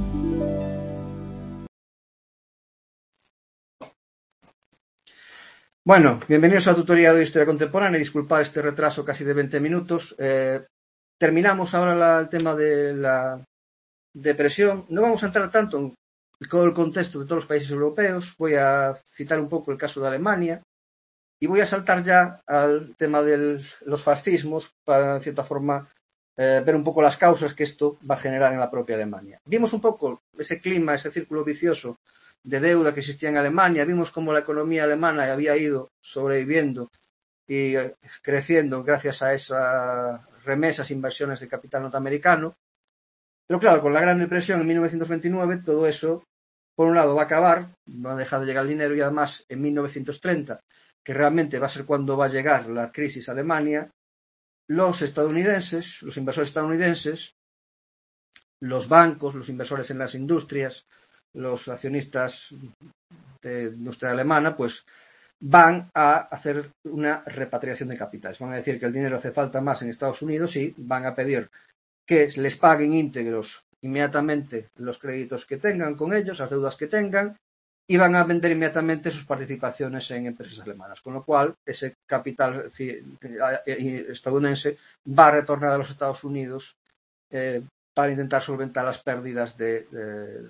Bueno, bienvenidos a la tutoría de Historia Contemporánea. Disculpad este retraso casi de 20 minutos. Terminamos ahora el tema de la depresión. No vamos a entrar tanto en todo el contexto de todos los países europeos. Voy a citar un poco el caso de Alemania y voy a saltar ya al tema de los fascismos para, en cierta forma, ver un poco las causas que esto va a generar en la propia Alemania. Vimos un poco ese clima, ese círculo vicioso de deuda que existía en Alemania. Vimos cómo la economía alemana había ido sobreviviendo y creciendo gracias a esas remesas, inversiones de capital norteamericano. Pero claro, con la Gran Depresión en 1929, todo eso, por un lado, va a acabar, no ha dejado de llegar el dinero y además en 1930, que realmente va a ser cuando va a llegar la crisis a Alemania, los estadounidenses, los inversores estadounidenses, los bancos, los inversores en las industrias, los accionistas de industria alemana, pues van a hacer una repatriación de capitales. Van a decir que el dinero hace falta más en Estados Unidos y van a pedir que les paguen íntegros inmediatamente los créditos que tengan con ellos, las deudas que tengan, y van a vender inmediatamente sus participaciones en empresas alemanas. Con lo cual, ese capital estadounidense va a retornar a los Estados Unidos para intentar solventar las pérdidas de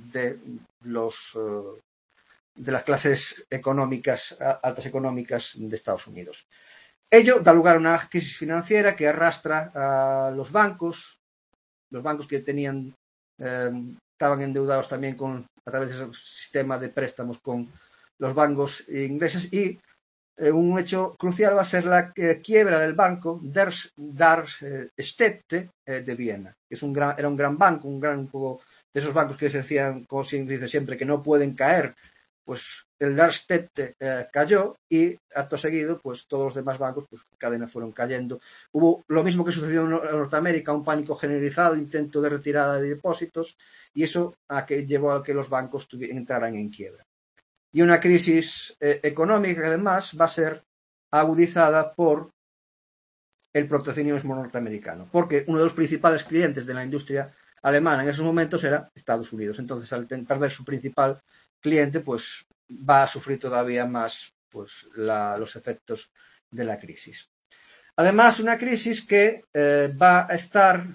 las clases económicas, altas económicas de Estados Unidos. Ello da lugar a una crisis financiera que arrastra a los bancos que estaban endeudados también a través de ese sistema de préstamos con los bancos ingleses, y un hecho crucial va a ser la quiebra del banco Darmstädte de Viena, que era un gran banco, de esos bancos que se decían, como se dice siempre, que no pueden caer. Pues el Darmstädte cayó y acto seguido pues todos los demás bancos, pues cadenas fueron cayendo. Hubo lo mismo que sucedió en Norteamérica, un pánico generalizado, intento de retirada de depósitos, y eso llevó a que los bancos entraran en quiebra. Y una crisis económica que además va a ser agudizada por el proteccionismo norteamericano, porque uno de los principales clientes de la industria alemana en esos momentos era Estados Unidos. Entonces, al perder su principal cliente, pues va a sufrir todavía más pues los efectos de la crisis. Además, una crisis que va a estar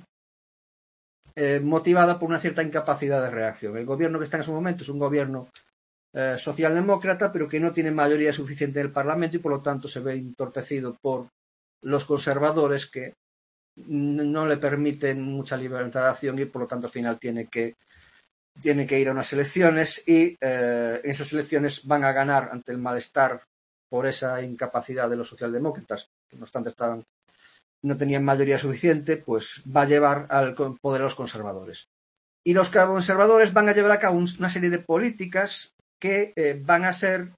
motivada por una cierta incapacidad de reacción. El gobierno que está en ese momento es un gobierno socialdemócrata, pero que no tiene mayoría suficiente en el Parlamento y por lo tanto se ve entorpecido por los conservadores, que no le permiten mucha libertad de acción y por lo tanto al final tiene que ir a unas elecciones, y esas elecciones van a ganar ante el malestar por esa incapacidad de los socialdemócratas, que no obstante no tenían mayoría suficiente, pues va a llevar al poder a los conservadores. Y los conservadores van a llevar a cabo una serie de políticas que van a ser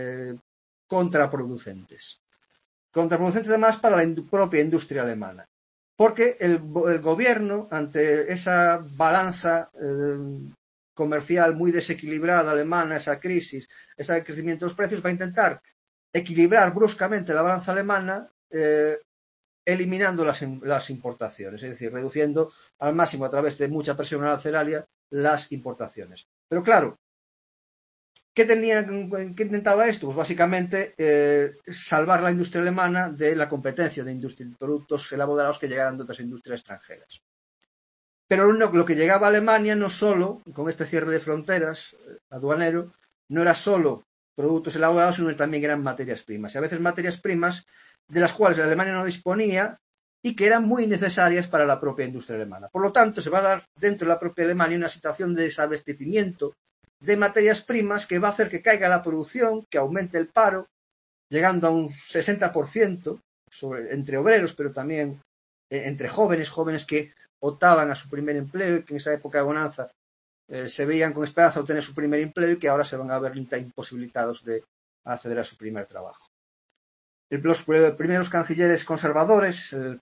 contraproducentes. Contraproducentes además para la propia industria alemana. Porque el gobierno, ante esa balanza comercial muy desequilibrada alemana, esa crisis, ese crecimiento de los precios, va a intentar equilibrar bruscamente la balanza alemana eliminando las importaciones, es decir, reduciendo al máximo a través de mucha presión arancelaria las importaciones. Pero claro, ¿qué intentaba esto? Pues básicamente salvar la industria alemana de la competencia de productos elaborados que llegaran de otras industrias extranjeras. Pero lo que llegaba a Alemania no solo, con este cierre de fronteras aduanero, no era solo productos elaborados, sino que también eran materias primas. Y a veces materias primas de las cuales Alemania no disponía y que eran muy necesarias para la propia industria alemana. Por lo tanto, se va a dar dentro de la propia Alemania una situación de desabastecimiento de materias primas que va a hacer que caiga la producción, que aumente el paro, llegando a un 60% entre obreros, pero también entre jóvenes que optaban a su primer empleo y que en esa época de bonanza se veían con esperanza de obtener su primer empleo y que ahora se van a ver imposibilitados de acceder a su primer trabajo. Los primeros cancilleres conservadores, el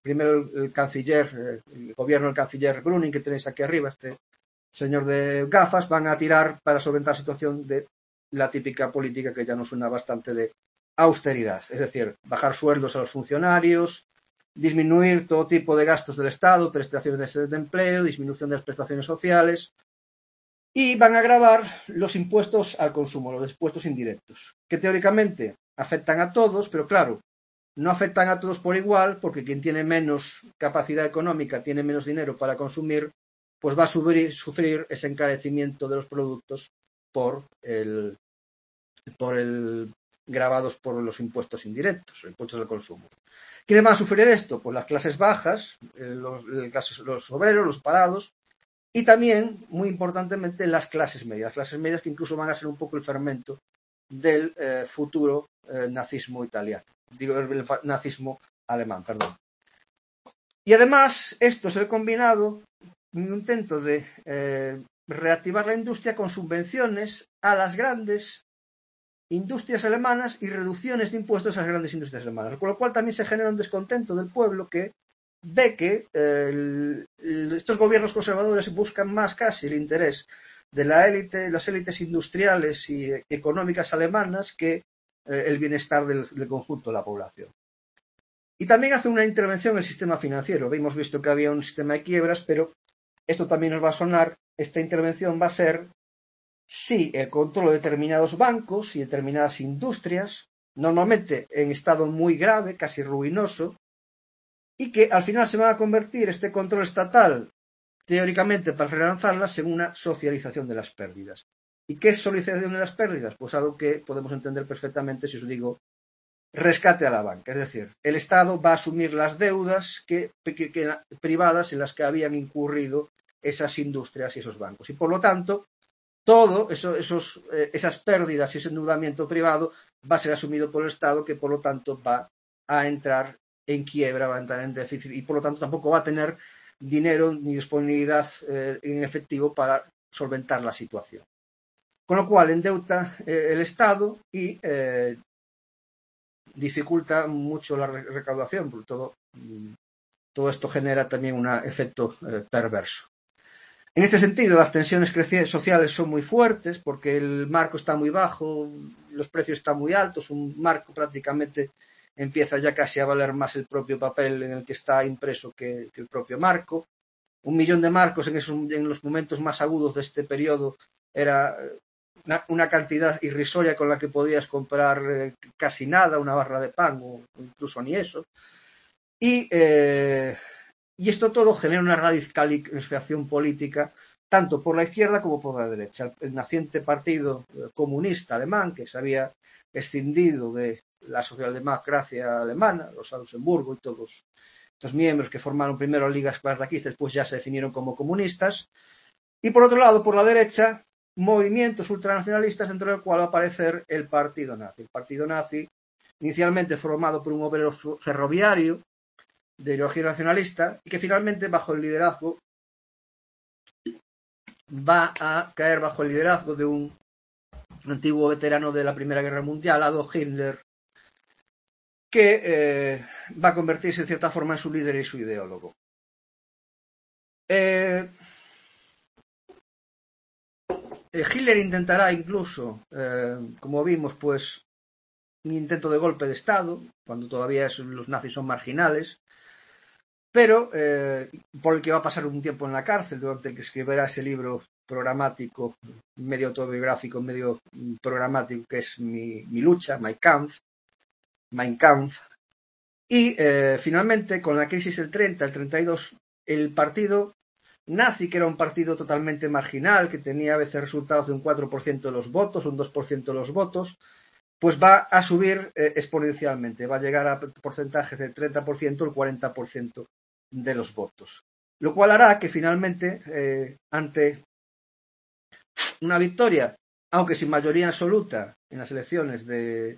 gobierno del canciller Brüning, que tenéis aquí arriba, este señor de gafas, van a tirar para solventar la situación de la típica política que ya nos suena bastante de austeridad, es decir, bajar sueldos a los funcionarios, disminuir todo tipo de gastos del Estado, prestaciones de empleo, disminución de las prestaciones sociales, y van a gravar los impuestos al consumo, los impuestos indirectos, que teóricamente afectan a todos, pero claro, no afectan a todos por igual, porque quien tiene menos capacidad económica, tiene menos dinero para consumir, pues va a sufrir ese encarecimiento de los productos por el gravados por los impuestos indirectos, los impuestos al consumo. ¿Quiénes van a sufrir esto? Pues las clases bajas, los obreros, los parados, y también, muy importantemente, las clases medias que incluso van a ser un poco el fermento del futuro nazismo italiano. Digo, el nazismo alemán, perdón. Y además, esto es el combinado, un intento de reactivar la industria con subvenciones a las grandes industrias alemanas y reducciones de impuestos a las grandes industrias alemanas, con lo cual también se genera un descontento del pueblo que ve que estos gobiernos conservadores buscan más casi el interés de las élites industriales y económicas alemanas que el bienestar del conjunto de la población. Y también hace una intervención en el sistema financiero. Hemos visto que había un sistema de quiebras, pero esto también nos va a sonar. Esta intervención va a ser, sí, el control de determinados bancos y determinadas industrias, normalmente en estado muy grave, casi ruinoso, y que al final se va a convertir este control estatal, teóricamente para relanzarlas, en una socialización de las pérdidas. ¿Y qué es socialización de las pérdidas? Pues algo que podemos entender perfectamente si os digo rescate a la banca. Es decir, el Estado va a asumir las deudas privadas en las que habían incurrido esas industrias y esos bancos. Y por lo tanto, todo esas pérdidas y ese endeudamiento privado va a ser asumido por el Estado, que por lo tanto va a entrar en quiebra, va a entrar en déficit y por lo tanto tampoco va a tener dinero ni disponibilidad en efectivo para solventar la situación. Con lo cual endeuda el Estado y dificulta mucho la recaudación, porque todo esto genera también un efecto perverso. En este sentido, las tensiones sociales son muy fuertes porque el marco está muy bajo, los precios están muy altos, un marco prácticamente empieza ya casi a valer más el propio papel en el que está impreso que el propio marco. 1 millón de marcos en los momentos más agudos de este periodo era una cantidad irrisoria con la que podías comprar casi nada, una barra de pan o incluso ni eso. Y esto todo genera una radicalización política tanto por la izquierda como por la derecha. El naciente partido comunista alemán, que se había escindido de la socialdemocracia alemana, Rosa Luxemburgo y todos estos miembros que formaron primero ligas espartaquistas, después ya se definieron como comunistas. Y por otro lado, por la derecha, movimientos ultranacionalistas, dentro del cual va a aparecer el partido nazi. El partido nazi, inicialmente formado por un obrero ferroviario de ideología nacionalista, y que finalmente bajo el liderazgo va a caer bajo el liderazgo de un antiguo veterano de la Primera Guerra Mundial, Adolf Hitler, que va a convertirse en cierta forma en su líder y su ideólogo. Hitler intentará incluso, como vimos, pues un intento de golpe de Estado, cuando todavía los nazis son marginales, pero por el que va a pasar un tiempo en la cárcel durante el que escribirá ese libro programático, medio autobiográfico, medio programático, que es mi lucha, Mein Kampf. Y finalmente, con la crisis del 30, el 32, el partido nazi, que era un partido totalmente marginal, que tenía a veces resultados de un 4% de los votos, un 2% de los votos, pues va a subir exponencialmente, va a llegar a porcentajes del 30%, el 40% de los votos. Lo cual hará que finalmente, ante una victoria, aunque sin mayoría absoluta, en las elecciones de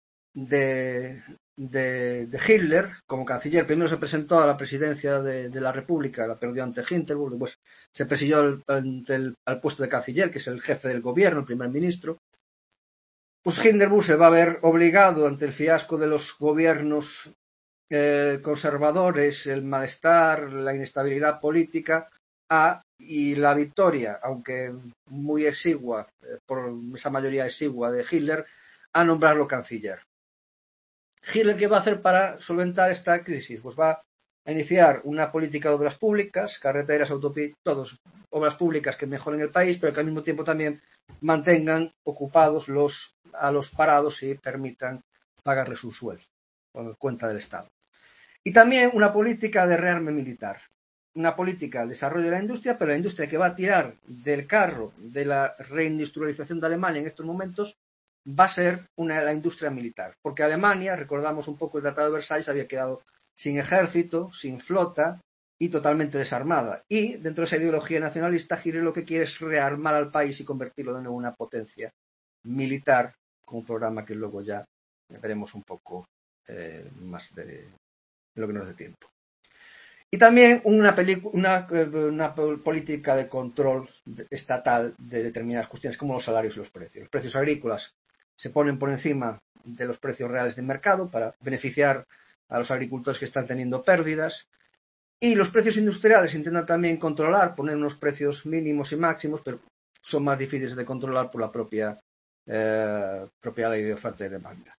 Hitler como canciller, primero se presentó a la presidencia de la República, la perdió ante Hindenburg, después se presidió al puesto de canciller, que es el jefe del gobierno, el primer ministro. Pues Hindenburg se va a ver obligado ante el fiasco de los gobiernos conservadores, el malestar, la inestabilidad política, y la victoria, aunque muy exigua, por esa mayoría exigua de Hitler, a nombrarlo canciller. Hitler, ¿qué va a hacer para solventar esta crisis? Pues va a iniciar una política de obras públicas, carreteras, autopistas, todos, obras públicas que mejoren el país, pero que al mismo tiempo también mantengan ocupados a los parados y permitan pagarles un sueldo por cuenta del Estado. Y también una política de rearme militar. Una política de desarrollo de la industria, pero la industria que va a tirar del carro de la reindustrialización de Alemania en estos momentos va a ser la industria militar. Porque Alemania, recordamos un poco el Tratado de Versalles, había quedado sin ejército, sin flota y totalmente desarmada. Y dentro de esa ideología nacionalista, Hitler lo que quiere es rearmar al país y convertirlo de nuevo en una potencia militar, con un programa que luego ya veremos un poco más de lo que nos dé tiempo. Y también una política de control estatal de determinadas cuestiones como los salarios y los precios. Los precios agrícolas se ponen por encima de los precios reales del mercado para beneficiar a los agricultores que están teniendo pérdidas. Y los precios industriales se intentan también controlar, poner unos precios mínimos y máximos, pero son más difíciles de controlar por la propia ley de oferta y demanda.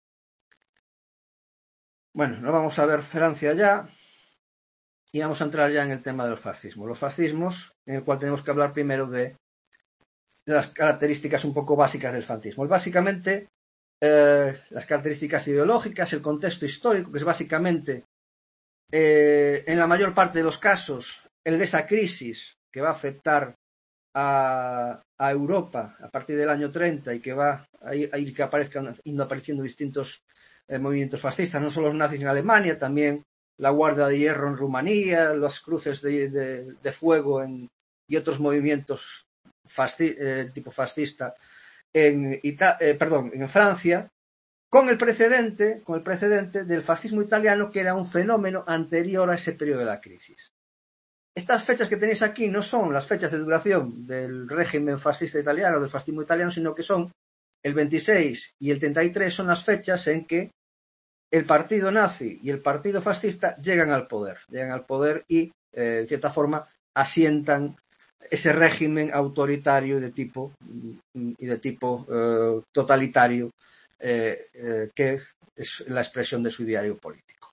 Bueno, nos vamos a ver Francia ya. Y vamos a entrar ya en el tema de los fascismos. Los fascismos, en el cual tenemos que hablar primero de las características un poco básicas del fascismo. Básicamente, las características ideológicas, el contexto histórico, que es básicamente, en la mayor parte de los casos, el de esa crisis que va a afectar a Europa a partir del año 30 y que va a ir que aparezcan apareciendo distintos movimientos fascistas, no solo los nazis en Alemania, también la Guardia de Hierro en Rumanía, las cruces de fuego y otros movimientos tipo fascista en Francia, con el precedente del fascismo italiano, que era un fenómeno anterior a ese periodo de la crisis. Estas fechas que tenéis aquí no son las fechas de duración del régimen fascista italiano, del fascismo italiano, sino que son el 26 y el 33, son las fechas en que el partido nazi y el partido fascista llegan al poder y, en cierta forma, asientan ese régimen autoritario y de tipo totalitario, que es la expresión de su ideario político.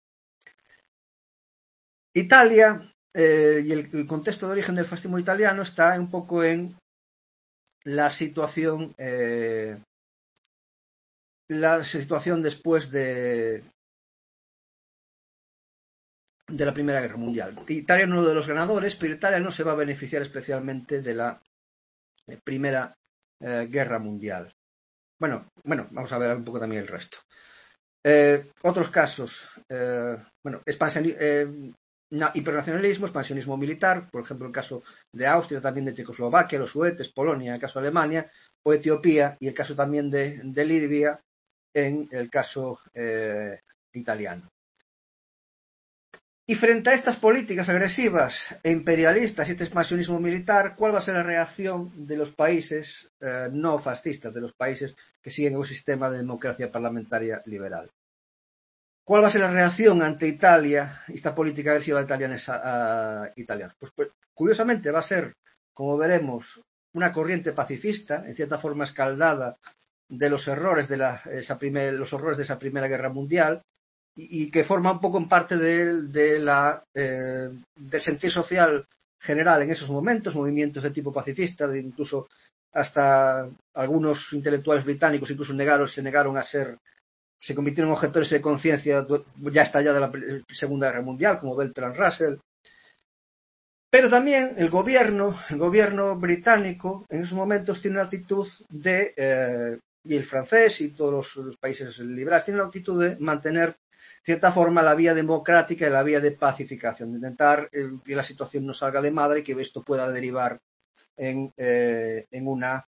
Italia y el contexto de origen del fascismo italiano está un poco en la situación después de la Primera Guerra Mundial. Italia es uno de los ganadores, pero Italia no se va a beneficiar especialmente de la Primera Guerra Mundial. Bueno, vamos a ver un poco también el resto. Otros casos, hipernacionalismo, expansionismo militar, por ejemplo el caso de Austria, también de Checoslovaquia, los Sudetes, Polonia, en el caso de Alemania, o Etiopía, y el caso también de Libia, en el caso italiano. Y frente a estas políticas agresivas e imperialistas y este expansionismo militar, ¿cuál va a ser la reacción de los países no fascistas, de los países que siguen un sistema de democracia parlamentaria liberal? ¿Cuál va a ser la reacción ante Italia, esta política agresiva italiana? Pues, curiosamente va a ser, como veremos, una corriente pacifista, en cierta forma escaldada de los horrores de esa Primera Guerra Mundial, y que forma un poco en parte del sentir social general en esos momentos, movimientos de tipo pacifista, incluso hasta algunos intelectuales británicos incluso se convirtieron en objetores de conciencia ya estallada la Segunda Guerra Mundial, como Bertrand Russell. Pero también el gobierno británico en esos momentos tiene una actitud y el francés y todos los países liberales tienen una actitud de mantener de cierta forma la vía democrática y la vía de pacificación, de intentar que la situación no salga de madre y que esto pueda derivar en una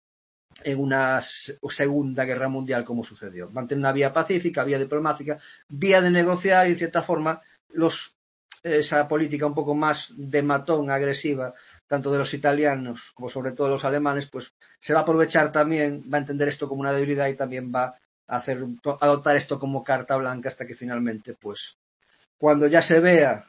Segunda Guerra Mundial, como sucedió. Mantener una vía pacífica, vía diplomática, vía de negociar y, de cierta forma, esa política un poco más de matón, agresiva, tanto de los italianos como sobre todo de los alemanes, pues se va a aprovechar también, va a entender esto como una debilidad y también va a adoptar esto como carta blanca hasta que finalmente, pues, cuando ya se vea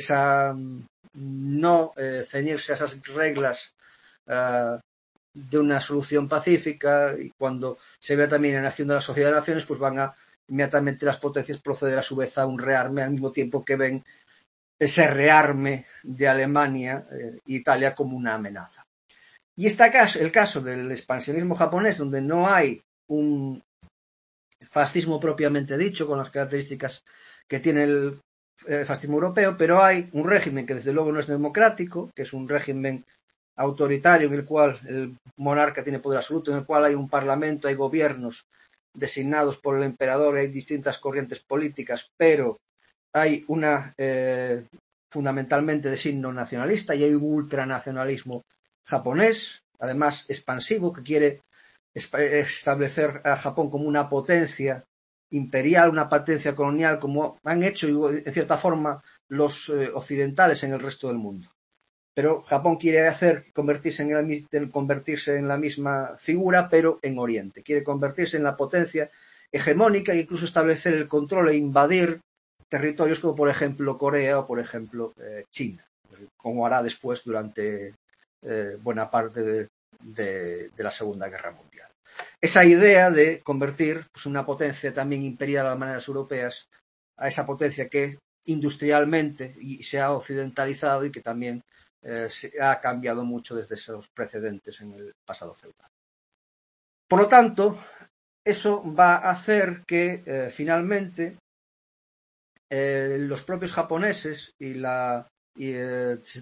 no ceñirse a esas reglas de una solución pacífica, y cuando se vea también en acción de la Sociedad de Naciones, pues van a inmediatamente las potencias proceder a su vez a un rearme al mismo tiempo que ven se rearme de Alemania e Italia como una amenaza. Y está el caso del expansionismo japonés, donde no hay un fascismo propiamente dicho, con las características que tiene el fascismo europeo, pero hay un régimen que desde luego no es democrático, que es un régimen autoritario en el cual el monarca tiene poder absoluto, en el cual hay un parlamento, hay gobiernos designados por el emperador, hay distintas corrientes políticas, pero hay una fundamentalmente de signo nacionalista y hay un ultranacionalismo japonés, además expansivo, que quiere establecer a Japón como una potencia imperial, una potencia colonial, como han hecho en cierta forma los occidentales en el resto del mundo. Pero Japón quiere convertirse en la misma figura, pero en Oriente. Quiere convertirse en la potencia hegemónica e incluso establecer el control e invadir territorios como por ejemplo Corea o por ejemplo China, como hará después durante buena parte de la Segunda Guerra Mundial. Esa idea de convertir una potencia también imperial a las maneras europeas a esa potencia que industrialmente se ha occidentalizado y que también se ha cambiado mucho desde esos precedentes en el pasado feudal. Por lo tanto, eso va a hacer que finalmente los propios japoneses se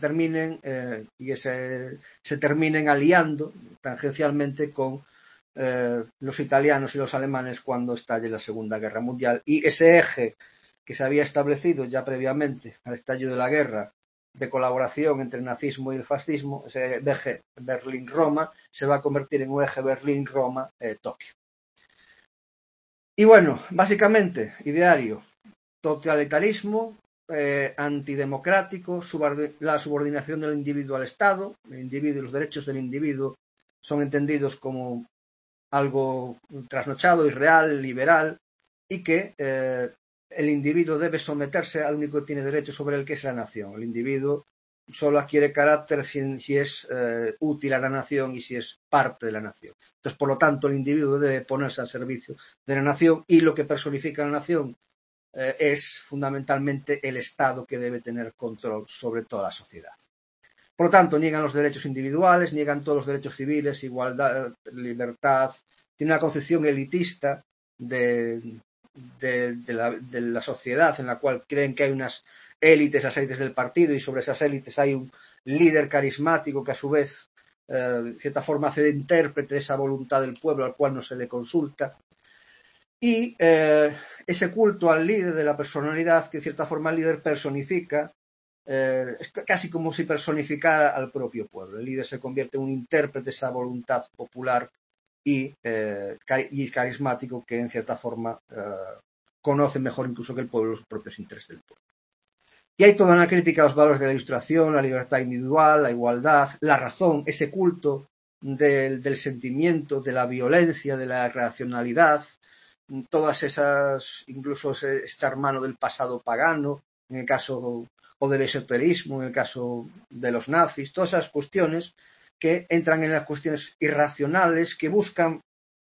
terminen aliando tangencialmente con los italianos y los alemanes cuando estalle la Segunda Guerra Mundial, y ese eje que se había establecido ya previamente al estallido de la guerra de colaboración entre el nazismo y el fascismo, ese eje Berlín-Roma, se va a convertir en un eje Berlín-Roma-Tokio. Y bueno, básicamente, ideario: totalitarismo, antidemocrático, la subordinación del individuo al Estado. El individuo y los derechos del individuo son entendidos como algo trasnochado, irreal, liberal, y que el individuo debe someterse al único que tiene derecho sobre el que es la nación. El individuo solo adquiere carácter si es útil a la nación y si es parte de la nación. Entonces, por lo tanto, el individuo debe ponerse al servicio de la nación, y lo que personifica la nación es fundamentalmente el Estado, que debe tener control sobre toda la sociedad. Por lo tanto, niegan los derechos individuales, niegan todos los derechos civiles, igualdad, libertad. Tiene una concepción elitista de la sociedad, en la cual creen que hay unas élites, las élites del partido, y sobre esas élites hay un líder carismático que a su vez, de cierta forma, hace de intérprete de esa voluntad del pueblo al cual no se le consulta. Y ese culto al líder, de la personalidad, que de cierta forma el líder personifica, es casi como si personificara al propio pueblo. El líder se convierte en un intérprete de esa voluntad popular y carismático, que en cierta forma conoce mejor incluso que el pueblo los propios intereses del pueblo. Y hay toda una crítica a los valores de la Ilustración, la libertad individual, la igualdad, la razón, ese culto del sentimiento, de la violencia, de la racionalidad, todas esas, incluso esta mano del pasado pagano, en el caso o del esoterismo, en el caso de los nazis, todas esas cuestiones que entran en las cuestiones irracionales, que buscan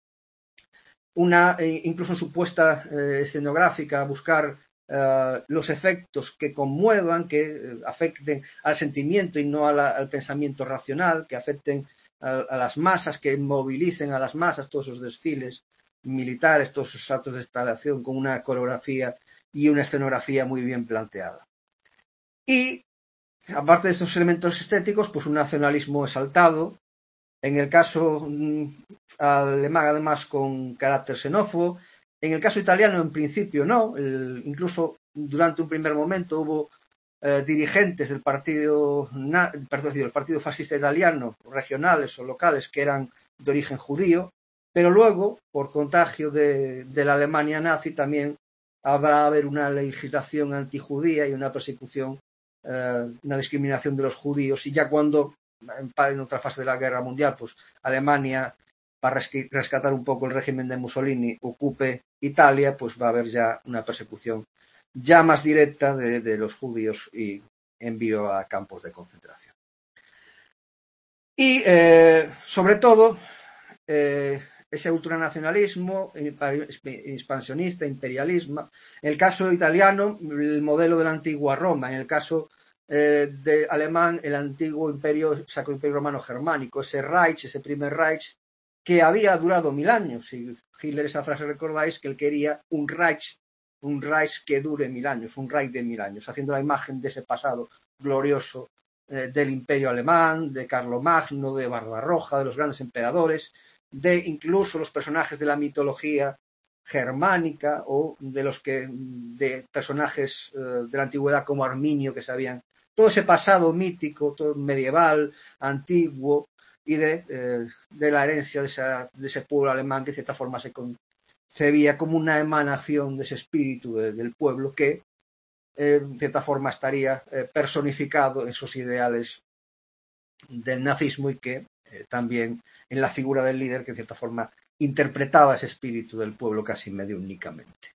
incluso en su puesta escenográfica, buscar los efectos que conmuevan, que afecten al sentimiento y no al pensamiento racional, que afecten a las masas, que movilicen a las masas, todos esos desfiles militares, todos esos actos de instalación con una coreografía y una escenografía muy bien planteada. Y aparte de estos elementos estéticos, pues un nacionalismo exaltado, en el caso alemán además con carácter xenófobo. En el caso italiano en principio no, incluso durante un primer momento hubo dirigentes del partido fascista italiano, regionales o locales, que eran de origen judío, pero luego, por contagio de la Alemania nazi, también va a haber una legislación antijudía y una persecución, una discriminación de los judíos, y ya cuando en otra fase de la guerra mundial, pues Alemania, para rescatar un poco el régimen de Mussolini, ocupe Italia, pues va a haber ya una persecución ya más directa de los judíos y envío a campos de concentración. Y sobre todo ese ultranacionalismo expansionista, imperialismo. En el caso italiano, el modelo de la antigua Roma. En el caso de alemán, el antiguo imperio, Sacro Imperio Romano Germánico, ese Reich, ese primer Reich, que había durado 1000 años. Y Hitler, esa frase recordáis, que él quería un Reich que dure 1000 años, un Reich de 1000 años, haciendo la imagen de ese pasado glorioso del imperio alemán, de Carlomagno, de Barbarroja, de los grandes emperadores, de incluso los personajes de la mitología germánica o de personajes de la antigüedad como Arminio, que sabían todo ese pasado mítico, todo medieval, antiguo, y de la herencia de ese pueblo alemán que de cierta forma se veía como una emanación de ese espíritu del pueblo que de cierta forma estaría personificado en esos ideales del nazismo y que también en la figura del líder que de cierta forma interpretaba ese espíritu del pueblo casi medio únicamente.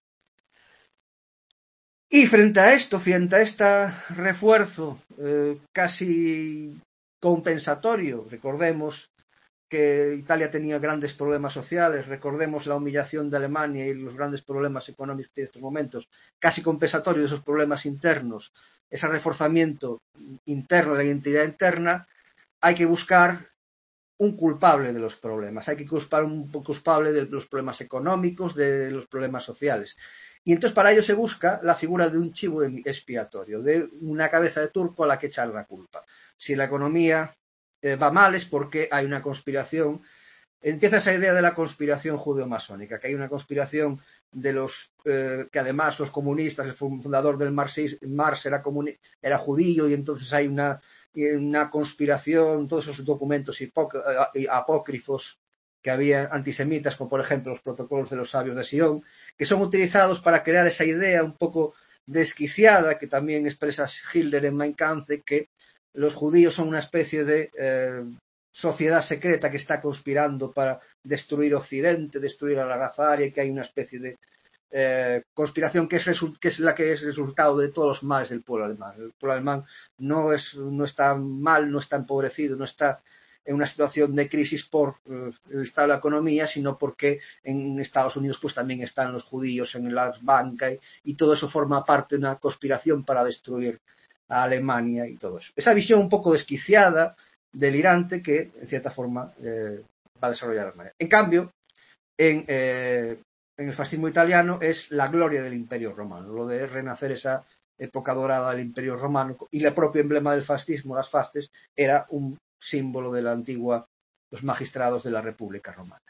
Y frente a este refuerzo casi compensatorio, recordemos que Italia tenía grandes problemas sociales, recordemos la humillación de Alemania y los grandes problemas económicos de estos momentos, casi compensatorio de esos problemas internos, ese reforzamiento interno de la identidad interna, hay que buscar un culpable de los problemas, hay que buscar un culpable de los problemas económicos, de los problemas sociales. Y entonces para ello se busca la figura de un chivo expiatorio, de una cabeza de turco a la que echar la culpa. Si la economía va mal es porque hay una conspiración. Empieza esa idea de la conspiración judeo-masónica, que hay una conspiración de los que además los comunistas, el fundador del Marx era judío y entonces hay una conspiración, todos esos documentos apócrifos que había antisemitas, como por ejemplo los protocolos de los sabios de Sion, que son utilizados para crear esa idea un poco desquiciada que también expresa Hitler en Mein Kampf, de que los judíos son una especie de sociedad secreta que está conspirando para destruir Occidente, destruir a la raza aria, y que hay una especie de conspiración que es la que es resultado de todos los males del pueblo alemán. El pueblo alemán no está mal, no está empobrecido, no está en una situación de crisis por el estado de la economía, sino porque en Estados Unidos pues también están los judíos en las bancas y todo eso forma parte de una conspiración para destruir a Alemania y todo eso. Esa visión un poco desquiciada, delirante, que en cierta forma va a desarrollar Alemania. En cambio, en el fascismo italiano es la gloria del Imperio Romano, lo de renacer esa época dorada del Imperio Romano, y el propio emblema del fascismo, las fasces, era un símbolo de la antigua, los magistrados de la República Romana.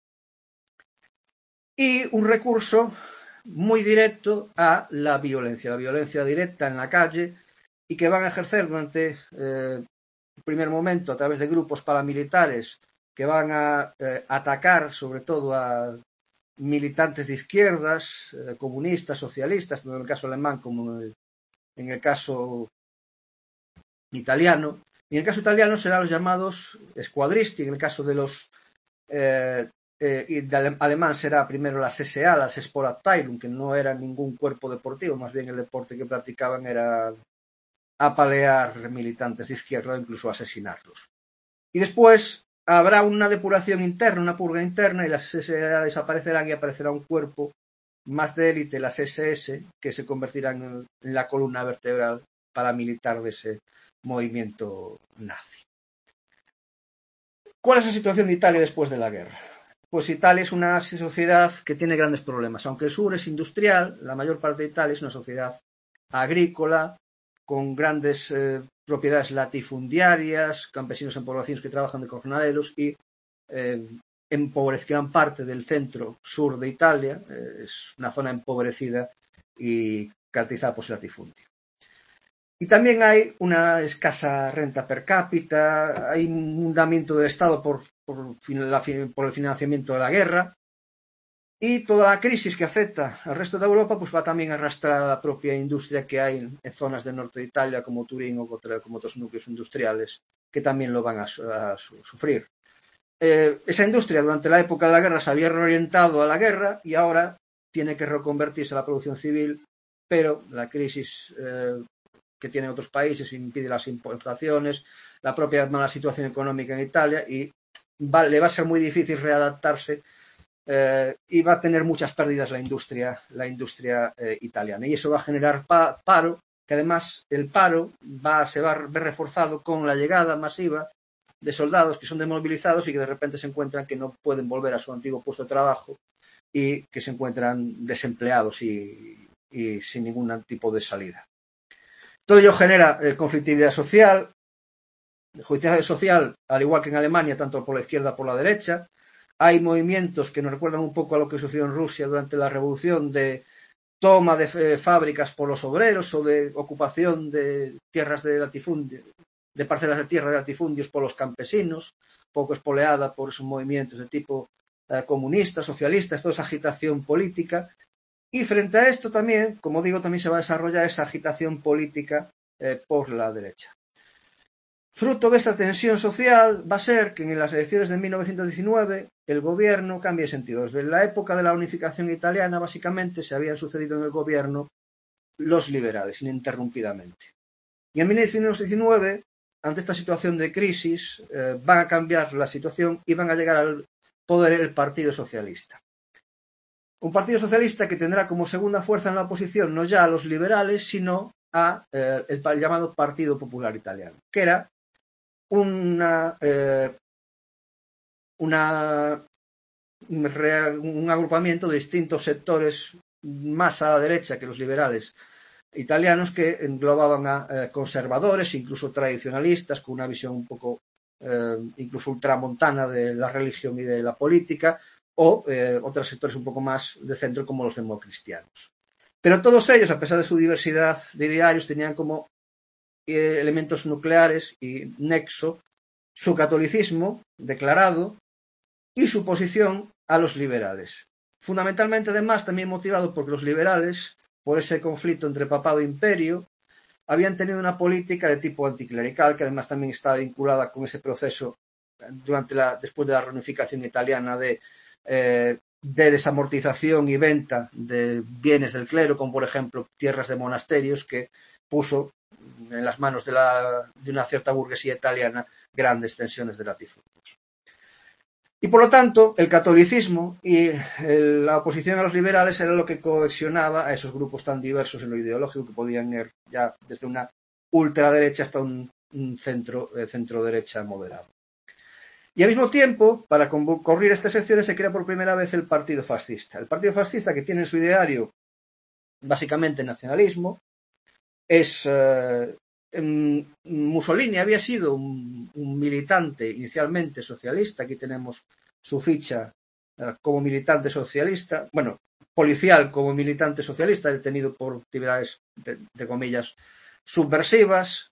Y un recurso muy directo a la violencia directa en la calle, y que van a ejercer durante el primer momento a través de grupos paramilitares que van a atacar sobre todo a militantes de izquierdas, comunistas, socialistas, tanto en el caso alemán como en el caso italiano. Y en el caso italiano serán los llamados squadristi, en el caso de los alemán será primero las SA, las Sportabteilung, que no era ningún cuerpo deportivo, más bien el deporte que practicaban era apalear militantes de izquierda o incluso asesinarlos. Y después habrá una depuración interna, una purga interna, y las SA desaparecerán y aparecerá un cuerpo más de élite, las SS, que se convertirán en la columna vertebral paramilitar de ese movimiento nazi. ¿Cuál es la situación de Italia después de la guerra? Pues Italia es una sociedad que tiene grandes problemas. Aunque el sur es industrial, la mayor parte de Italia es una sociedad agrícola, con grandes propiedades latifundiarias, campesinos en poblaciones que trabajan de jornaleros y gran parte del centro sur de Italia. Es una zona empobrecida y caracterizada por su latifundio. Y también hay una escasa renta per cápita, hay un hundimiento del Estado por el financiamiento de la guerra, y toda la crisis que afecta al resto de Europa pues va también a arrastrar a la propia industria que hay en zonas del norte de Italia como Turín o como otros núcleos industriales que también lo van a sufrir. Esa industria durante la época de la guerra se había reorientado a la guerra y ahora tiene que reconvertirse a la producción civil, pero la crisis que tienen otros países impide las importaciones, la propia mala situación económica en Italia, y le va a ser muy difícil readaptarse y va a tener muchas pérdidas la industria italiana. Y eso va a generar paro, que además el paro se va a ver reforzado con la llegada masiva de soldados que son desmovilizados y que de repente se encuentran que no pueden volver a su antiguo puesto de trabajo y que se encuentran desempleados y sin ningún tipo de salida. Todo ello genera conflictividad social, al igual que en Alemania, tanto por la izquierda como por la derecha. Hay movimientos que nos recuerdan un poco a lo que sucedió en Rusia durante la revolución, de toma de fábricas por los obreros o de ocupación de tierras de latifundio, de parcelas de tierra de latifundios por los campesinos, poco espoleada por esos movimientos de tipo comunista, socialista, toda esa agitación política. Y frente a esto también, como digo, también se va a desarrollar esa agitación política por la derecha. Fruto de esta tensión social va a ser que en las elecciones de 1919 el gobierno cambie de sentido. Desde la época de la unificación italiana, básicamente, se habían sucedido en el gobierno los liberales, ininterrumpidamente. Y en 1919, ante esta situación de crisis, van a cambiar la situación y van a llegar al poder el Partido Socialista. Un Partido Socialista que tendrá como segunda fuerza en la oposición no ya a los liberales, sino a el llamado Partido Popular Italiano, que era un agrupamiento de distintos sectores más a la derecha que los liberales italianos, que englobaban a conservadores, incluso tradicionalistas, con una visión un poco incluso ultramontana de la religión y de la política, o otros sectores un poco más de centro como los democristianos. Pero todos ellos, a pesar de su diversidad de idearios, tenían como elementos nucleares y nexo su catolicismo declarado y su oposición a los liberales. Fundamentalmente, además, también motivado porque los liberales, por ese conflicto entre papado e imperio, habían tenido una política de tipo anticlerical, que además también estaba vinculada con ese proceso después de la reunificación italiana de desamortización y venta de bienes del clero, como por ejemplo tierras de monasterios, que puso en las manos de una cierta burguesía italiana grandes extensiones de latifundios. Y por lo tanto, el catolicismo y la oposición a los liberales era lo que cohesionaba a esos grupos tan diversos en lo ideológico, que podían ir ya desde una ultraderecha hasta un centro-derecha moderado. Y al mismo tiempo, para concurrir estas elecciones, se crea por primera vez el Partido Fascista. El Partido Fascista, que tiene en su ideario básicamente nacionalismo, Mussolini había sido un militante inicialmente socialista. Aquí tenemos su ficha como militante socialista, bueno, policial como militante socialista, detenido por actividades, de comillas, subversivas,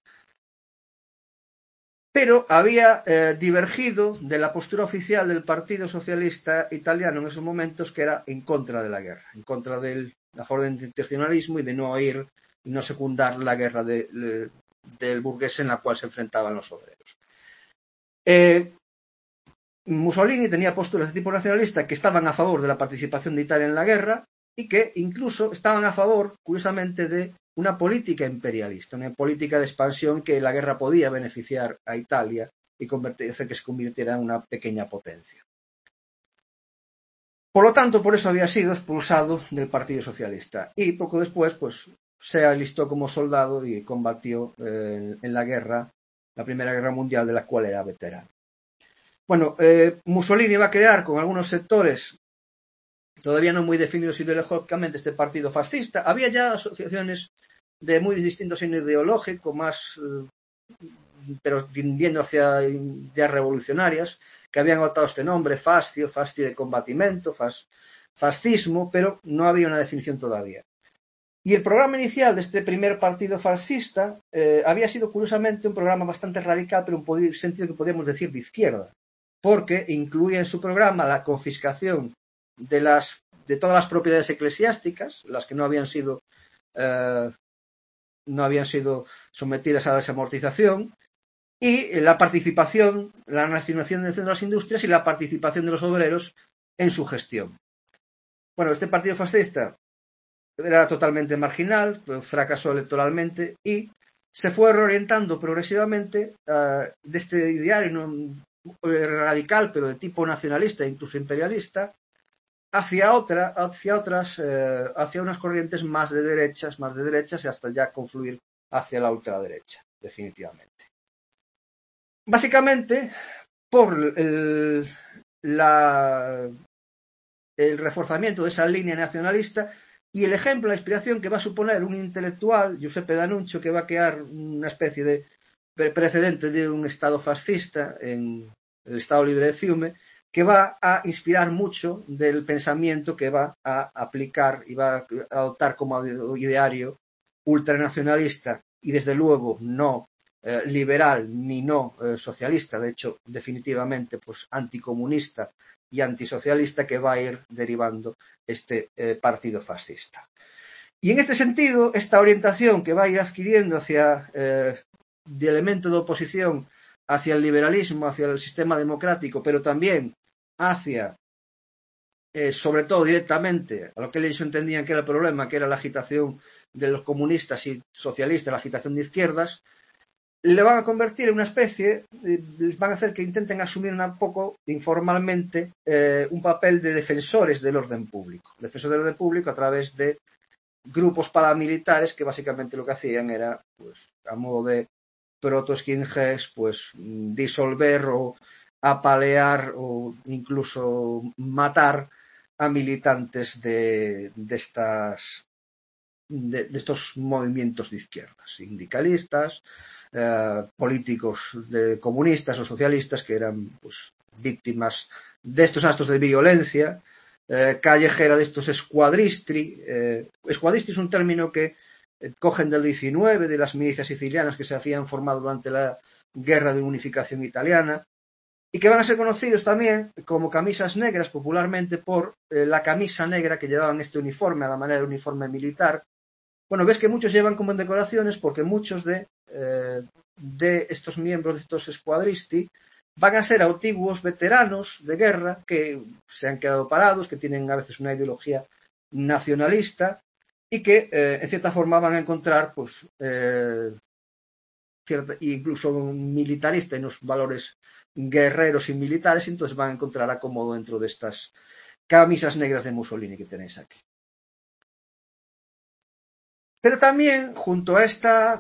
pero había divergido de la postura oficial del Partido Socialista Italiano en esos momentos, que era en contra de la guerra, en contra del internacionalismo y de no ir y no secundar la guerra del burgués en la cual se enfrentaban los obreros. Mussolini tenía posturas de tipo nacionalista que estaban a favor de la participación de Italia en la guerra y que incluso estaban a favor, curiosamente, de una política imperialista, una política de expansión, que la guerra podía beneficiar a Italia y hacer que se convirtiera en una pequeña potencia. Por lo tanto, por eso había sido expulsado del Partido Socialista y poco después pues se alistó como soldado y combatió en la guerra, la Primera Guerra Mundial, de la cual era veterano. Bueno, Mussolini va a crear con algunos sectores todavía no muy definidos ideológicamente este partido fascista. Había ya asociaciones de muy distinto signo ideológico, más pero tendiendo hacia ideas revolucionarias, que habían adoptado este nombre, fascio de combatimiento, fascismo, pero no había una definición todavía. Y el programa inicial de este primer partido fascista había sido curiosamente un programa bastante radical, pero en un sentido que podríamos decir de izquierda, porque incluía en su programa la confiscación de todas las propiedades eclesiásticas, las que no habían sido sometidas a desamortización, y la participación, la nacionalización de las industrias y la participación de los obreros en su gestión. Bueno, este partido fascista era totalmente marginal, fracasó electoralmente y se fue reorientando progresivamente de este ideario radical, pero de tipo nacionalista e incluso imperialista, hacia unas corrientes más de derechas y hasta ya confluir hacia la ultraderecha, definitivamente. Básicamente, por el reforzamiento de esa línea nacionalista y el ejemplo, la inspiración que va a suponer un intelectual, Giuseppe D'Annunzio, que va a crear una especie de precedente de un Estado fascista en el Estado Libre de Fiume, que va a inspirar mucho del pensamiento que va a aplicar y va a adoptar como ideario ultranacionalista y desde luego no liberal ni no socialista, de hecho definitivamente pues anticomunista y antisocialista, que va a ir derivando este partido fascista. Y en este sentido, esta orientación que va a ir adquiriendo hacia de elemento de oposición hacia el liberalismo, hacia el sistema democrático, pero también hacia, sobre todo directamente, a lo que ellos entendían que era el problema, que era la agitación de los comunistas y socialistas, la agitación de izquierdas, le van a convertir en una especie, les van a hacer que intenten asumir un poco informalmente un papel de defensores del orden público. Defensores del orden público a través de grupos paramilitares que básicamente lo que hacían era, pues, a modo de proto-skinheads, pues, disolver o apalear o incluso matar a militantes de estos movimientos de izquierdas, sindicalistas, políticos comunistas o socialistas que eran pues víctimas de estos actos de violencia callejera, de estos squadristri. Squadristri es un término que cogen del 19, de las milicias sicilianas que se habían formado durante la guerra de unificación italiana y que van a ser conocidos también como camisas negras popularmente por la camisa negra que llevaban este uniforme a la manera de uniforme militar. Bueno, ves que muchos llevan como en decoraciones porque muchos de estos miembros de estos squadristi van a ser antiguos veteranos de guerra que se han quedado parados, que tienen a veces una ideología nacionalista y que en cierta forma van a encontrar pues incluso militarista en los valores guerreros y militares, y entonces van a encontrar acomodo dentro de estas camisas negras de Mussolini que tenéis aquí. Pero también, junto a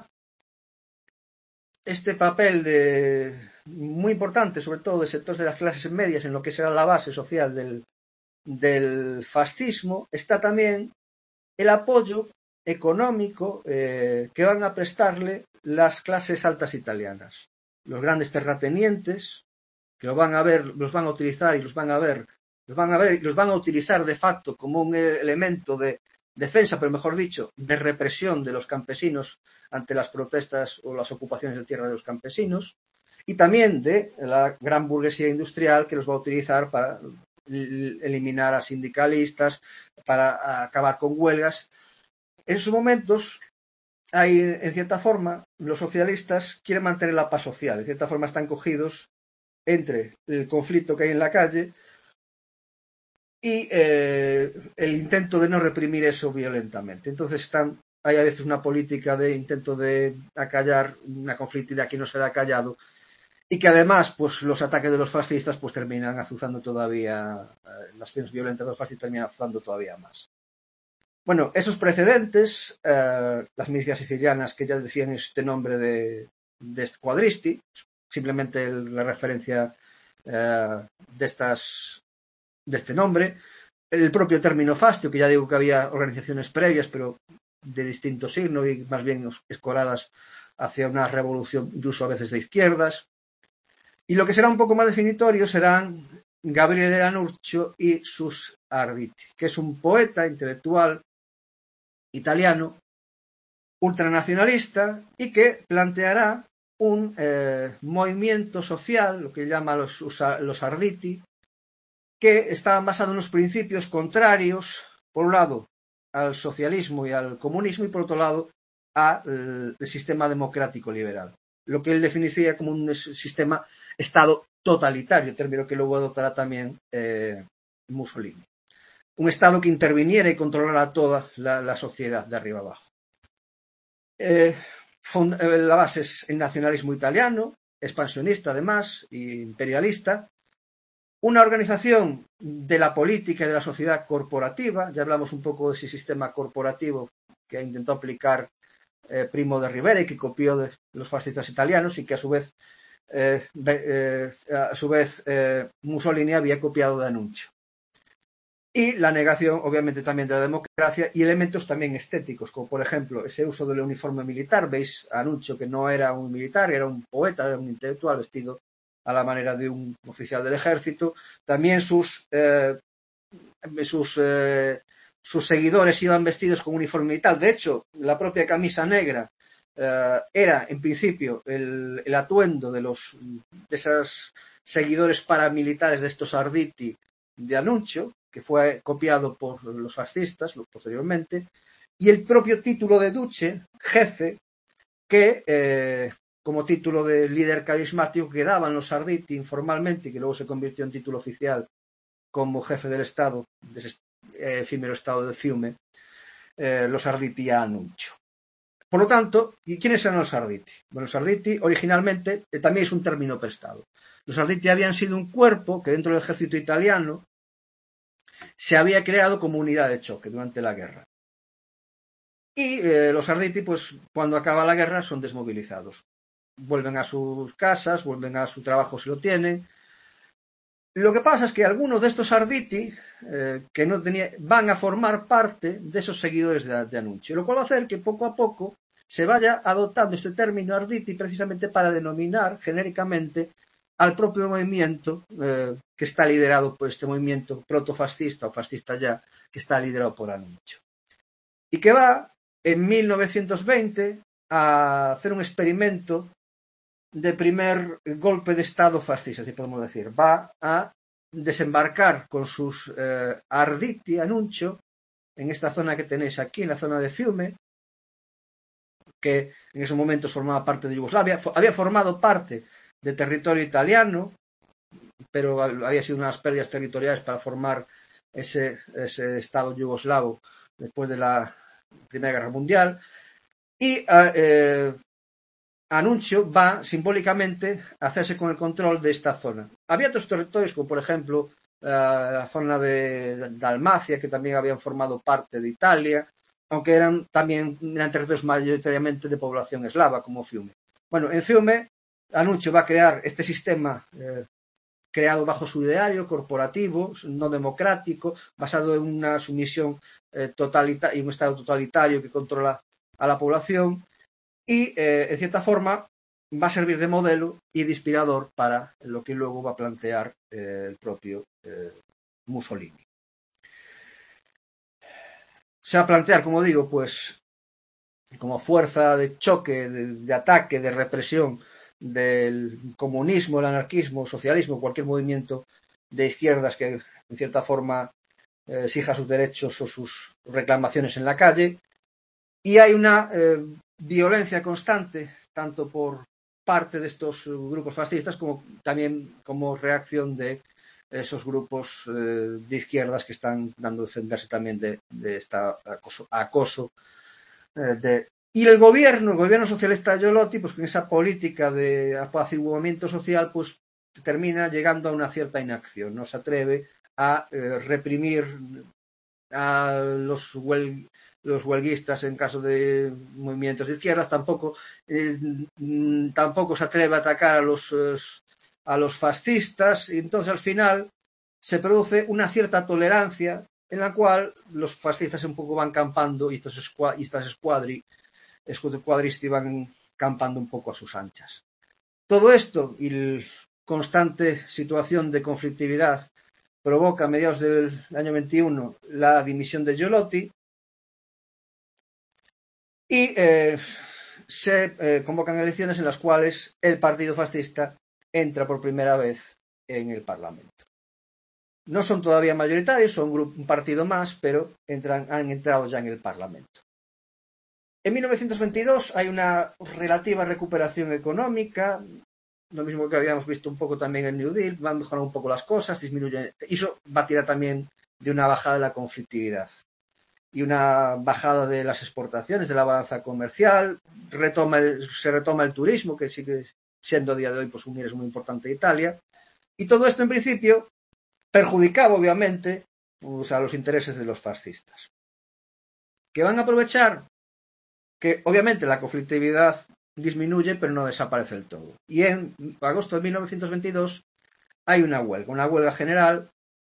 este papel muy importante, sobre todo de sectores de las clases medias, en lo que será la base social del fascismo, está también el apoyo económico que van a prestarle las clases altas italianas. Los grandes terratenientes, que los van a utilizar y los van a utilizar de facto como un elemento de defensa, pero mejor dicho, de represión de los campesinos ante las protestas o las ocupaciones de tierra de los campesinos, y también de la gran burguesía industrial que los va a utilizar para eliminar a sindicalistas, para acabar con huelgas. En esos momentos, en cierta forma, los socialistas quieren mantener la paz social, en cierta forma están cogidos entre el conflicto que hay en la calle y el intento de no reprimir eso violentamente. Entonces hay a veces una política de intento de acallar una conflictividad que no se da callado y que además pues los ataques de los fascistas pues terminan azuzando todavía, las acciones violentas de los fascistas terminan azuzando todavía más. Bueno, esos precedentes, las milicias sicilianas que ya decían este nombre de squadristi, simplemente la referencia de este nombre, el propio término fastio, que ya digo que había organizaciones previas, pero de distinto signo y más bien escoradas hacia una revolución incluso a veces de izquierdas. Y lo que será un poco más definitorio serán Gabriele D'Annunzio y sus Arditi, que es un poeta intelectual italiano ultranacionalista y que planteará un movimiento social, lo que llama los Arditi, que estaban basados en unos principios contrarios, por un lado, al socialismo y al comunismo, y por otro lado, al sistema democrático liberal. Lo que él definiría como un sistema Estado totalitario, término que luego adoptará también Mussolini. Un Estado que interviniera y controlara toda la sociedad de arriba abajo. La base es el nacionalismo italiano, expansionista además, e imperialista, una organización de la política y de la sociedad corporativa. Ya hablamos un poco de ese sistema corporativo que intentó aplicar Primo de Rivera y que copió de los fascistas italianos y que a su vez Mussolini había copiado de Annunzio. Y la negación, obviamente, también de la democracia y elementos también estéticos, como por ejemplo ese uso del uniforme militar. Veis Annunzio, que no era un militar, era un poeta, era un intelectual vestido a la manera de un oficial del ejército. También sus seguidores iban vestidos con uniforme militar. De hecho, la propia camisa negra era, en principio, el atuendo de esos seguidores paramilitares de estos Arditi de Annunzio, que fue copiado por los fascistas posteriormente, y el propio título de duce, jefe, que como título de líder carismático que daban los Arditi informalmente y que luego se convirtió en título oficial como jefe del Estado, de ese efímero Estado de Fiume, los Arditi a Annunzio. Por lo tanto, ¿y quiénes eran los Arditi? Bueno, los Arditi originalmente también es un término prestado. Los Arditi habían sido un cuerpo que dentro del ejército italiano se había creado como unidad de choque durante la guerra. Y los Arditi, pues cuando acaba la guerra, son desmovilizados. Vuelven a sus casas, vuelven a su trabajo si lo tienen. Lo que pasa es que algunos de estos Arditi van a formar parte de esos seguidores de Annunzio, lo cual va a hacer que poco a poco se vaya adoptando este término Arditi precisamente para denominar genéricamente al propio movimiento que está liderado por este movimiento protofascista o fascista ya, que está liderado por Annunzio. Y que va en 1920 a hacer un experimento de primer golpe de Estado fascista, si podemos decir. Va a desembarcar con sus Arditi, Annunzio, en esta zona que tenéis aquí, en la zona de Fiume, que en esos momentos formaba parte de Yugoslavia. Había formado parte de territorio italiano, pero había sido unas pérdidas territoriales para formar ese Estado yugoslavo después de la Primera Guerra Mundial. Y Annunzio va simbólicamente a hacerse con el control de esta zona. Había otros territorios, como por ejemplo la zona de Dalmacia, que también habían formado parte de Italia, aunque eran territorios mayoritariamente de población eslava, como Fiume. Bueno, en Fiume, Annunzio va a crear este sistema creado bajo su ideario corporativo, no democrático, basado en una sumisión totalitaria y un Estado totalitario que controla a la población. Y, en cierta forma, va a servir de modelo y de inspirador para lo que luego va a plantear el propio Mussolini. Se va a plantear, como digo, pues como fuerza de choque, de ataque, de represión del comunismo, el anarquismo, el socialismo, cualquier movimiento de izquierdas que, en cierta forma, exija sus derechos o sus reclamaciones en la calle. Y hay una violencia constante, tanto por parte de estos grupos fascistas como también como reacción de esos grupos de izquierdas que están dando a defenderse también de este acoso. Y el gobierno socialista de Giolotti, pues con esa política de apaciguamiento social, pues termina llegando a una cierta inacción. No se atreve a reprimir a los huelguistas en caso de movimientos de izquierdas, tampoco se atreve a atacar a los fascistas, y entonces al final se produce una cierta tolerancia en la cual los fascistas un poco van campando y estas escuadristi van campando un poco a sus anchas. Todo esto y la constante situación de conflictividad provoca a mediados del año 21 la dimisión de Giolotti y se convocan elecciones en las cuales el partido fascista entra por primera vez en el Parlamento. No son todavía mayoritarios, son un partido más, pero han entrado ya en el Parlamento. En 1922 hay una relativa recuperación económica, lo mismo que habíamos visto un poco también en New Deal, van mejorando un poco las cosas, disminuye, y eso va a tirar también de una bajada de la conflictividad y una bajada de las exportaciones, de la balanza comercial, se retoma el turismo, que sigue siendo a día de hoy pues un ingreso muy importante de Italia, y todo esto en principio perjudicaba obviamente pues, a los intereses de los fascistas, que van a aprovechar que obviamente la conflictividad disminuye pero no desaparece del todo. Y en agosto de 1922 hay una huelga general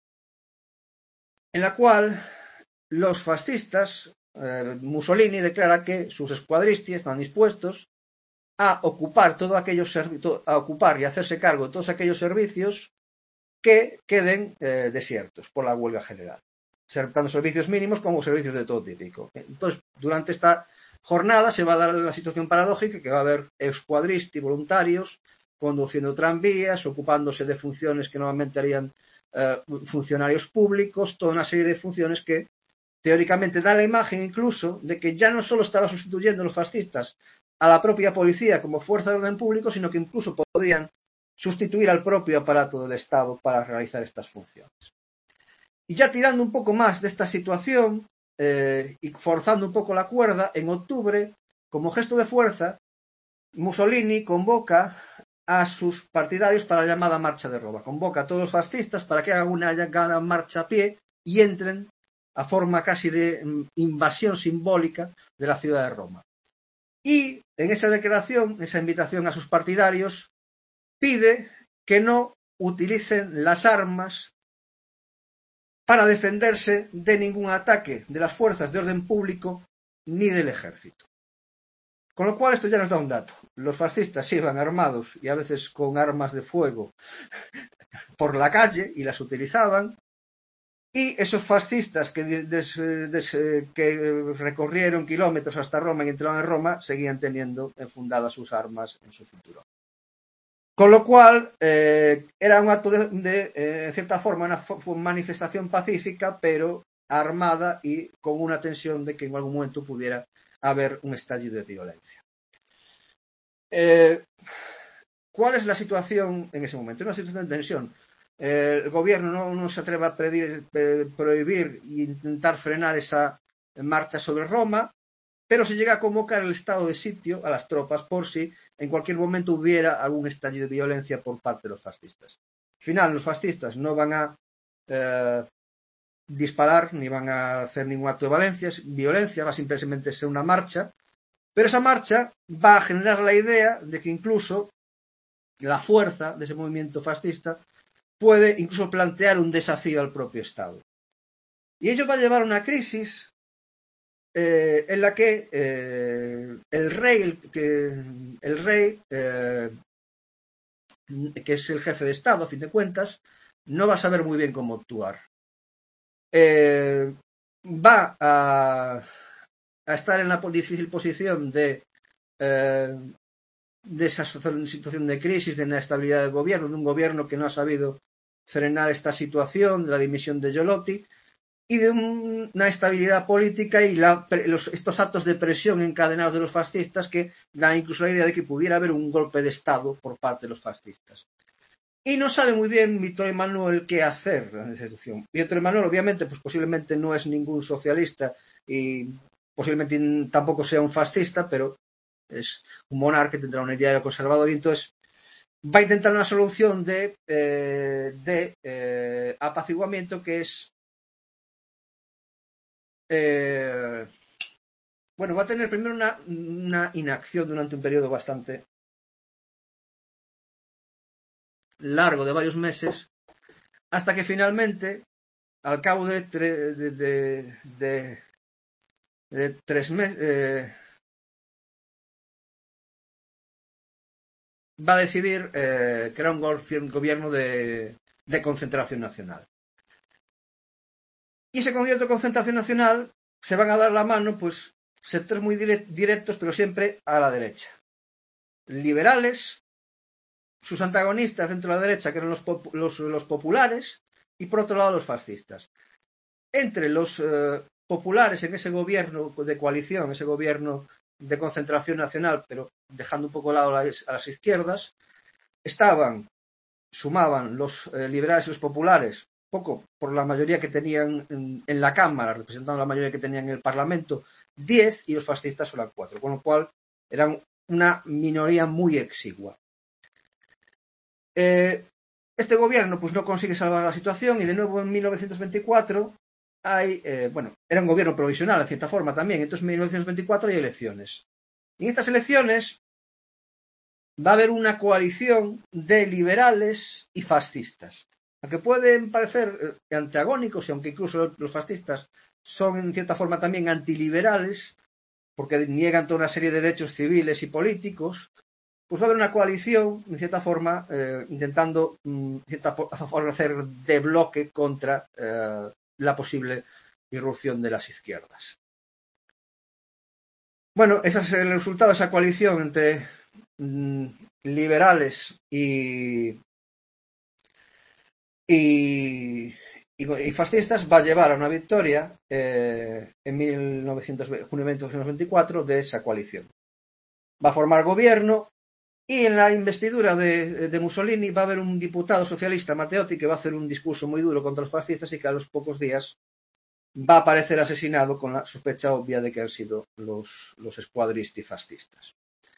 en la cual los fascistas, Mussolini declara que sus escuadristi están dispuestos a ocupar a ocupar y hacerse cargo de todos aquellos servicios que queden desiertos por la huelga general, tanto servicios mínimos como servicios de todo tipo. Entonces, durante esta jornada se va a dar la situación paradójica que va a haber escuadristi voluntarios conduciendo tranvías, ocupándose de funciones que normalmente harían funcionarios públicos, toda una serie de funciones que teóricamente da la imagen incluso de que ya no solo estaba sustituyendo los fascistas a la propia policía como fuerza de orden público, sino que incluso podían sustituir al propio aparato del Estado para realizar estas funciones. Y ya tirando un poco más de esta situación y forzando un poco la cuerda, en octubre, como gesto de fuerza, Mussolini convoca a sus partidarios para la llamada Marcha de Roma. Convoca a todos los fascistas para que hagan una gran marcha a pie y entren a forma casi de invasión simbólica de la ciudad de Roma. Y en esa declaración, esa invitación a sus partidarios, pide que no utilicen las armas para defenderse de ningún ataque de las fuerzas de orden público ni del ejército. Con lo cual esto ya nos da un dato. Los fascistas iban armados y a veces con armas de fuego por la calle y las utilizaban. Y esos fascistas que recorrieron kilómetros hasta Roma y entraron en Roma seguían teniendo enfundadas sus armas en su cinturón. Con lo cual era un acto en cierta forma, una manifestación pacífica, pero armada y con una tensión de que en algún momento pudiera haber un estallido de violencia. ¿Cuál es la situación en ese momento? Una situación de tensión. El gobierno no se atreve a prohibir e intentar frenar esa marcha sobre Roma, pero se llega a convocar el estado de sitio a las tropas por si en cualquier momento hubiera algún estallido de violencia por parte de los fascistas. Al final, los fascistas no van a disparar ni van a hacer ningún acto de violencia, va simplemente a ser una marcha, pero esa marcha va a generar la idea de que incluso la fuerza de ese movimiento fascista puede incluso plantear un desafío al propio Estado. Y ello va a llevar a una crisis en la que el rey, que es el jefe de Estado, a fin de cuentas, no va a saber muy bien cómo actuar. Va a estar en la difícil posición de esa situación de crisis, de inestabilidad del gobierno, de un gobierno que no ha sabido frenar esta situación, de la dimisión de Giolotti, y de una estabilidad política y estos actos de presión encadenados de los fascistas que dan incluso la idea de que pudiera haber un golpe de Estado por parte de los fascistas. Y no sabe muy bien Vittorio Emanuele qué hacer en esa situación. Vittorio Emanuele, obviamente, pues posiblemente no es ningún socialista y posiblemente tampoco sea un fascista, pero es un monarca que tendrá una idea conservadora y entonces va a intentar una solución de apaciguamiento que es va a tener primero una inacción durante un periodo bastante largo de varios meses, hasta que finalmente, al cabo de 3 meses, va a decidir crear un gobierno de concentración nacional. Y ese concierto de concentración nacional se van a dar la mano, pues, sectores muy directos, pero siempre a la derecha. Liberales, sus antagonistas dentro de la derecha, que eran los populares, y por otro lado los fascistas. Entre los populares en ese gobierno de coalición, ese gobierno de concentración nacional, pero dejando un poco de lado a las izquierdas, sumaban los liberales y los populares, poco por la mayoría que tenían en la Cámara, representando la mayoría que tenían en el Parlamento, 10 y los fascistas eran 4, con lo cual eran una minoría muy exigua. Este gobierno pues no consigue salvar la situación y de nuevo en 1924 hay, era un gobierno provisional en cierta forma también, entonces en 1924 hay elecciones. Y en estas elecciones va a haber una coalición de liberales y fascistas, aunque pueden parecer antagónicos y aunque incluso los fascistas son en cierta forma también antiliberales, porque niegan toda una serie de derechos civiles y políticos, pues va a haber una coalición, en cierta forma, intentando hacer de bloque contra la posible irrupción de las izquierdas. Bueno, ese es el resultado de esa coalición entre liberales y fascistas va a llevar a una victoria en junio de 1924 de esa coalición. Va a formar gobierno y en la investidura de Mussolini va a haber un diputado socialista, Matteotti, que va a hacer un discurso muy duro contra los fascistas y que a los pocos días va a aparecer asesinado con la sospecha obvia de que han sido los squadristi fascistas.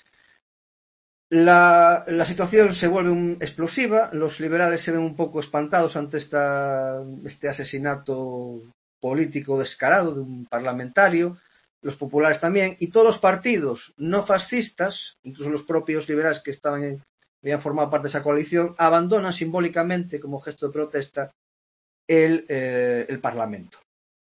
La situación se vuelve explosiva, los liberales se ven un poco espantados ante este asesinato político descarado de un parlamentario, los populares también, y todos los partidos no fascistas, incluso los propios liberales que habían formado parte de esa coalición, abandonan simbólicamente, como gesto de protesta, el Parlamento.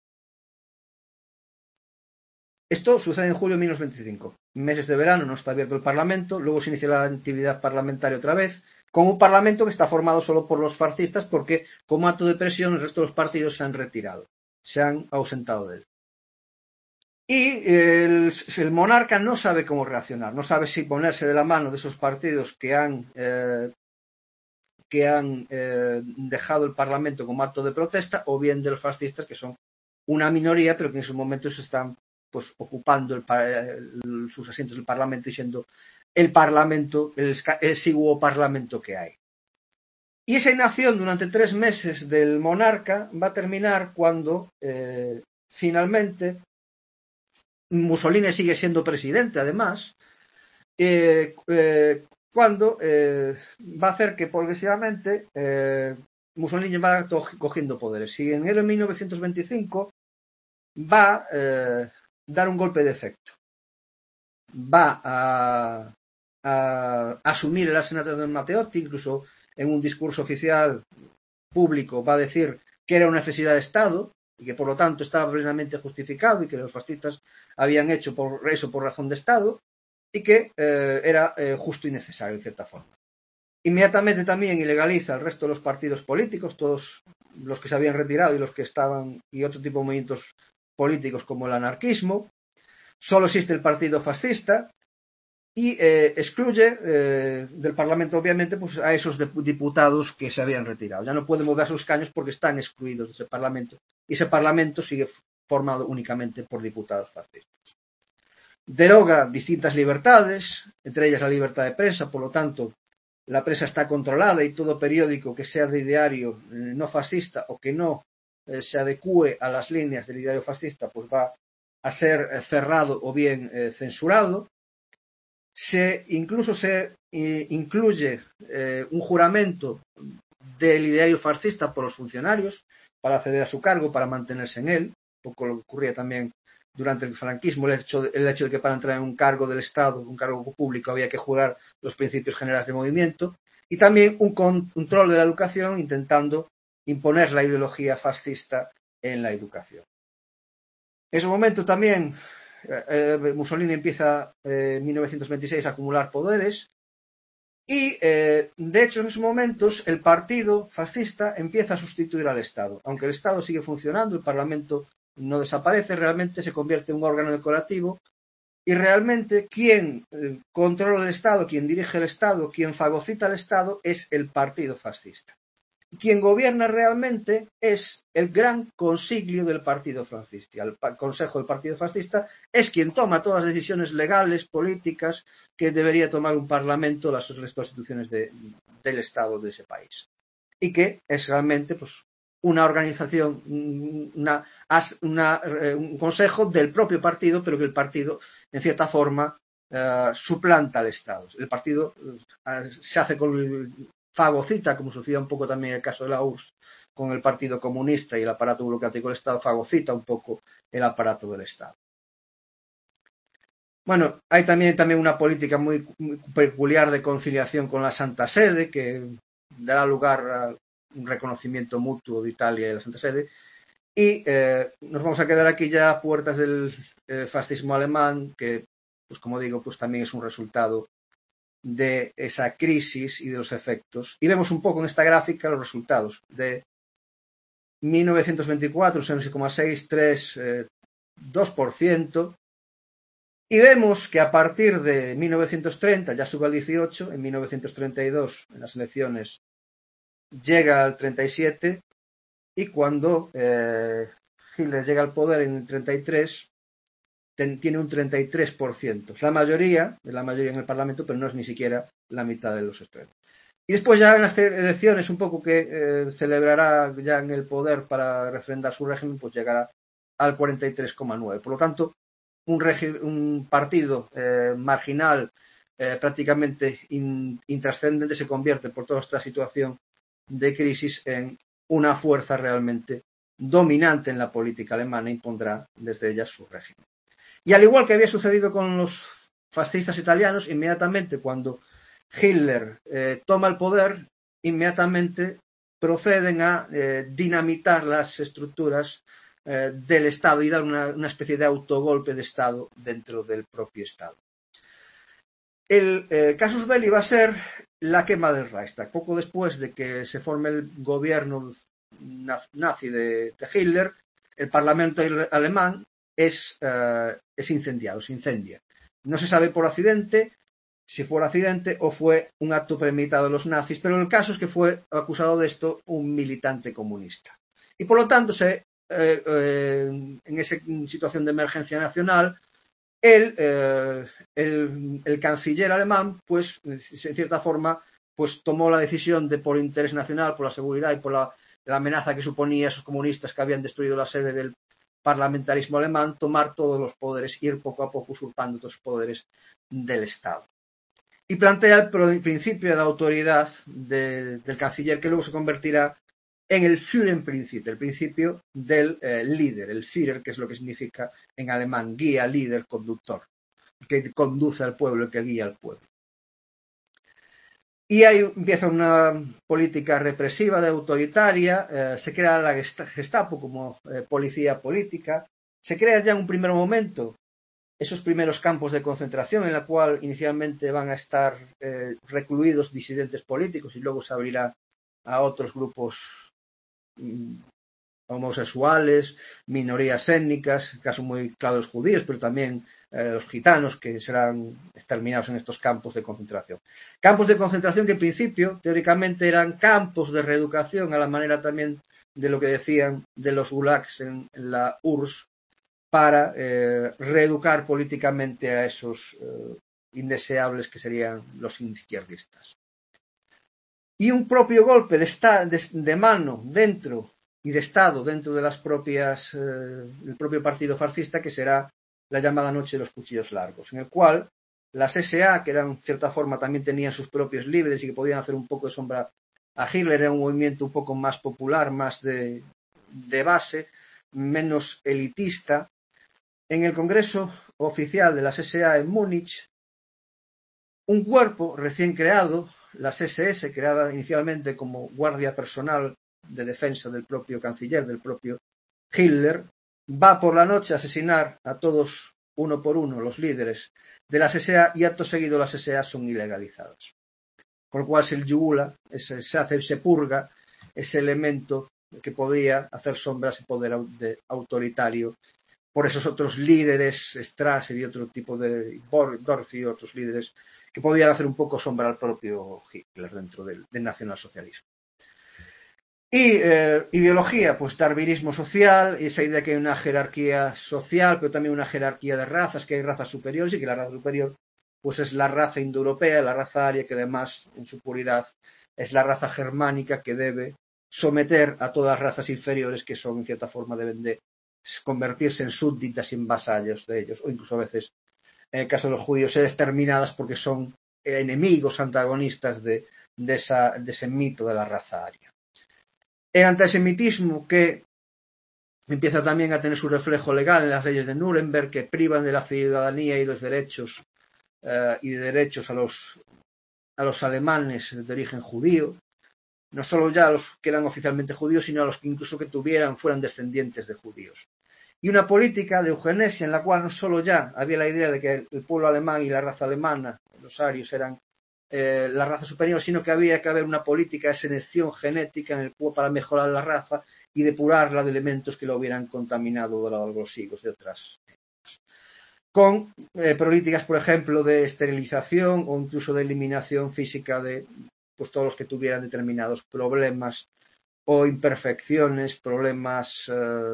Esto sucede en julio de 1925. Meses de verano no está abierto el Parlamento, luego se inicia la actividad parlamentaria otra vez, con un Parlamento que está formado solo por los fascistas porque, como acto de presión, el resto de los partidos se han retirado, se han ausentado de él. Y el monarca no sabe cómo reaccionar, no sabe si ponerse de la mano de esos partidos que han dejado el Parlamento como acto de protesta, o bien de los fascistas, que son una minoría, pero que en esos momentos están pues ocupando sus asientos del Parlamento y siendo el Parlamento, el exiguo Parlamento que hay. Y esa inacción durante 3 meses del monarca va a terminar cuando finalmente Mussolini sigue siendo presidente, además, cuando va a hacer que progresivamente Mussolini va cogiendo poderes. Y en enero de 1925 va a dar un golpe de efecto. Va a asumir el asesinato de Matteotti, incluso en un discurso oficial público va a decir que era una necesidad de Estado y que por lo tanto estaba plenamente justificado y que los fascistas habían hecho eso por razón de Estado y que era justo y necesario en cierta forma. Inmediatamente también ilegaliza el resto de los partidos políticos, todos los que se habían retirado y los que estaban, y otro tipo de movimientos políticos como el anarquismo. Solo existe el partido fascista y excluye del Parlamento, obviamente, pues a esos diputados que se habían retirado. Ya no pueden mover sus escaños porque están excluidos de ese Parlamento y ese Parlamento sigue formado únicamente por diputados fascistas. Deroga distintas libertades, entre ellas la libertad de prensa, por lo tanto, la prensa está controlada y todo periódico que sea de ideario no fascista o que no se adecue a las líneas del ideario fascista, pues va a ser cerrado o bien censurado. Incluso se incluye un juramento del ideario fascista por los funcionarios para acceder a su cargo, para mantenerse en él, un poco lo que ocurría también durante el franquismo, el hecho de que para entrar en un cargo del Estado, un cargo público, había que jurar los principios generales del movimiento, y también un control de la educación intentando imponer la ideología fascista en la educación. En ese momento también Mussolini empieza en 1926 a acumular poderes y, de hecho, en esos momentos el partido fascista empieza a sustituir al Estado. Aunque el Estado sigue funcionando, el Parlamento no desaparece, realmente se convierte en un órgano decorativo y realmente quien controla el Estado, quien dirige el Estado, quien fagocita el Estado es el partido fascista. Quien gobierna realmente es el gran consiglio del partido fascista. El Consejo del Partido Fascista es quien toma todas las decisiones legales, políticas que debería tomar un parlamento, las instituciones del Estado de ese país. Y que es realmente pues, una organización, un consejo del propio partido, pero que el partido, en cierta forma, suplanta al Estado. El partido se hace con fagocita, como sucedía un poco también en el caso de la URSS, con el Partido Comunista y el aparato burocrático del Estado, fagocita un poco el aparato del Estado. Bueno, hay también una política muy peculiar de conciliación con la Santa Sede, que dará lugar a un reconocimiento mutuo de Italia y de la Santa Sede. Y nos vamos a quedar aquí ya a puertas del fascismo alemán, que, pues como digo, pues también es un resultado de esa crisis y de los efectos. Y vemos un poco en esta gráfica los resultados de 1924, 6,6, 3, 2%. Y vemos que a partir de 1930 ya sube al 18, en 1932 en las elecciones llega al 37 y cuando Hitler llega al poder en el 33 tiene un 33%. La mayoría en el Parlamento, pero no es ni siquiera la mitad de los extremos. Y después ya en las elecciones un poco que celebrará ya en el poder para refrendar su régimen, pues llegará al 43,9. Por lo tanto, un partido marginal, prácticamente intrascendente, se convierte por toda esta situación de crisis en una fuerza realmente dominante en la política alemana, impondrá desde ella su régimen. Y al igual que había sucedido con los fascistas italianos, inmediatamente cuando Hitler toma el poder, inmediatamente proceden a dinamitar las estructuras del Estado y dar una especie de autogolpe de Estado dentro del propio Estado. El casus belli va a ser la quema del Reichstag. Poco después de que se forme el gobierno nazi de Hitler, el Parlamento alemán es incendiado, se incendia. No se sabe por accidente si fue un accidente o fue un acto premeditado de los nazis, pero el caso es que fue acusado de esto un militante comunista. Y por lo tanto, en esa situación de emergencia nacional, el canciller alemán, pues, en cierta forma, pues tomó la decisión de, por interés nacional, por la seguridad y por la amenaza que suponía esos comunistas que habían destruido la sede del parlamentarismo alemán, tomar todos los poderes, ir poco a poco usurpando todos los poderes del Estado. Y plantea el principio de autoridad del canciller, que luego se convertirá en el Führerprinzip, el principio del líder, el Führer, que es lo que significa en alemán guía, líder, conductor, que conduce al pueblo, que guía al pueblo. Y ahí empieza una política represiva, de autoritaria, se crea la Gestapo como policía política, se crea ya en un primer momento esos primeros campos de concentración en la cual inicialmente van a estar recluidos disidentes políticos y luego se abrirá a otros grupos homosexuales, minorías étnicas, caso muy claro los judíos, pero también los gitanos, que serán exterminados en estos campos de concentración. Campos de concentración que en principio, teóricamente, eran campos de reeducación, a la manera también de lo que decían de los gulags en la URSS, para reeducar políticamente a esos indeseables que serían los izquierdistas. Y un propio golpe de mano dentro y de Estado dentro de las propias el propio partido fascista, que será la llamada Noche de los Cuchillos Largos, en el cual las SA, que eran en cierta forma también tenían sus propios líderes y que podían hacer un poco de sombra a Hitler, era un movimiento un poco más popular, más de base, menos elitista. En el Congreso Oficial de las SA en Múnich, un cuerpo recién creado, las SS, creada inicialmente como guardia personal de defensa del propio canciller, del propio Hitler, va por la noche a asesinar a todos uno por uno los líderes de las SA y acto seguido las SA son ilegalizadas. Con lo cual se yugula, se purga ese elemento que podía hacer sombra a ese poder autoritario por esos otros líderes, Strasser y otro tipo de Dorf y otros líderes que podían hacer un poco sombra al propio Hitler dentro del nacionalsocialismo. Y ideología, pues darwinismo social, esa idea que hay una jerarquía social, pero también una jerarquía de razas, que hay razas superiores y que la raza superior pues es la raza indoeuropea, la raza aria, que además en su puridad es la raza germánica que debe someter a todas las razas inferiores que son en cierta forma deben de convertirse en súbditas y en vasallos de ellos, o incluso a veces, en el caso de los judíos, ser exterminadas porque son enemigos, antagonistas de de ese mito de la raza aria. El antisemitismo, que empieza también a tener su reflejo legal en las leyes de Nuremberg, que privan de la ciudadanía y los derechos a los alemanes de origen judío, no solo ya a los que eran oficialmente judíos, sino a los que incluso que fueran descendientes de judíos. Y una política de eugenesia en la cual no solo ya había la idea de que el pueblo alemán y la raza alemana, los arios, eran la raza superior, sino que había que haber una política de selección genética en el cual para mejorar la raza y depurarla de elementos que lo hubieran contaminado a lo largo de los siglos de otras épocas. Con políticas, por ejemplo, de esterilización o incluso de eliminación física de pues todos los que tuvieran determinados problemas o imperfecciones, problemas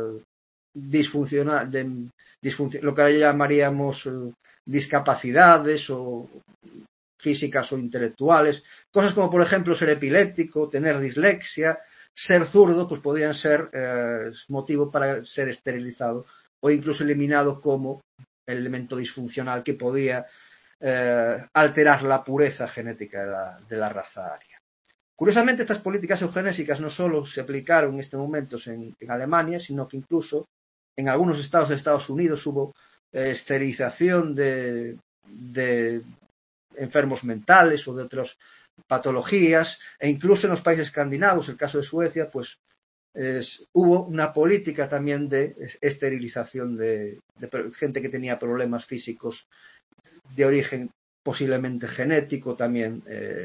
lo que llamaríamos discapacidades o físicas o intelectuales, cosas como por ejemplo ser epiléptico, tener dislexia, ser zurdo, pues podían ser motivo para ser esterilizado o incluso eliminado como el elemento disfuncional que podía alterar la pureza genética de la raza aria. Curiosamente, estas políticas eugenésicas no solo se aplicaron en estos momentos en Alemania, sino que incluso en algunos estados de Estados Unidos hubo esterilización de enfermos mentales o de otras patologías, e incluso en los países escandinavos, el caso de Suecia, pues hubo una política también de esterilización de gente que tenía problemas físicos de origen posiblemente genético, también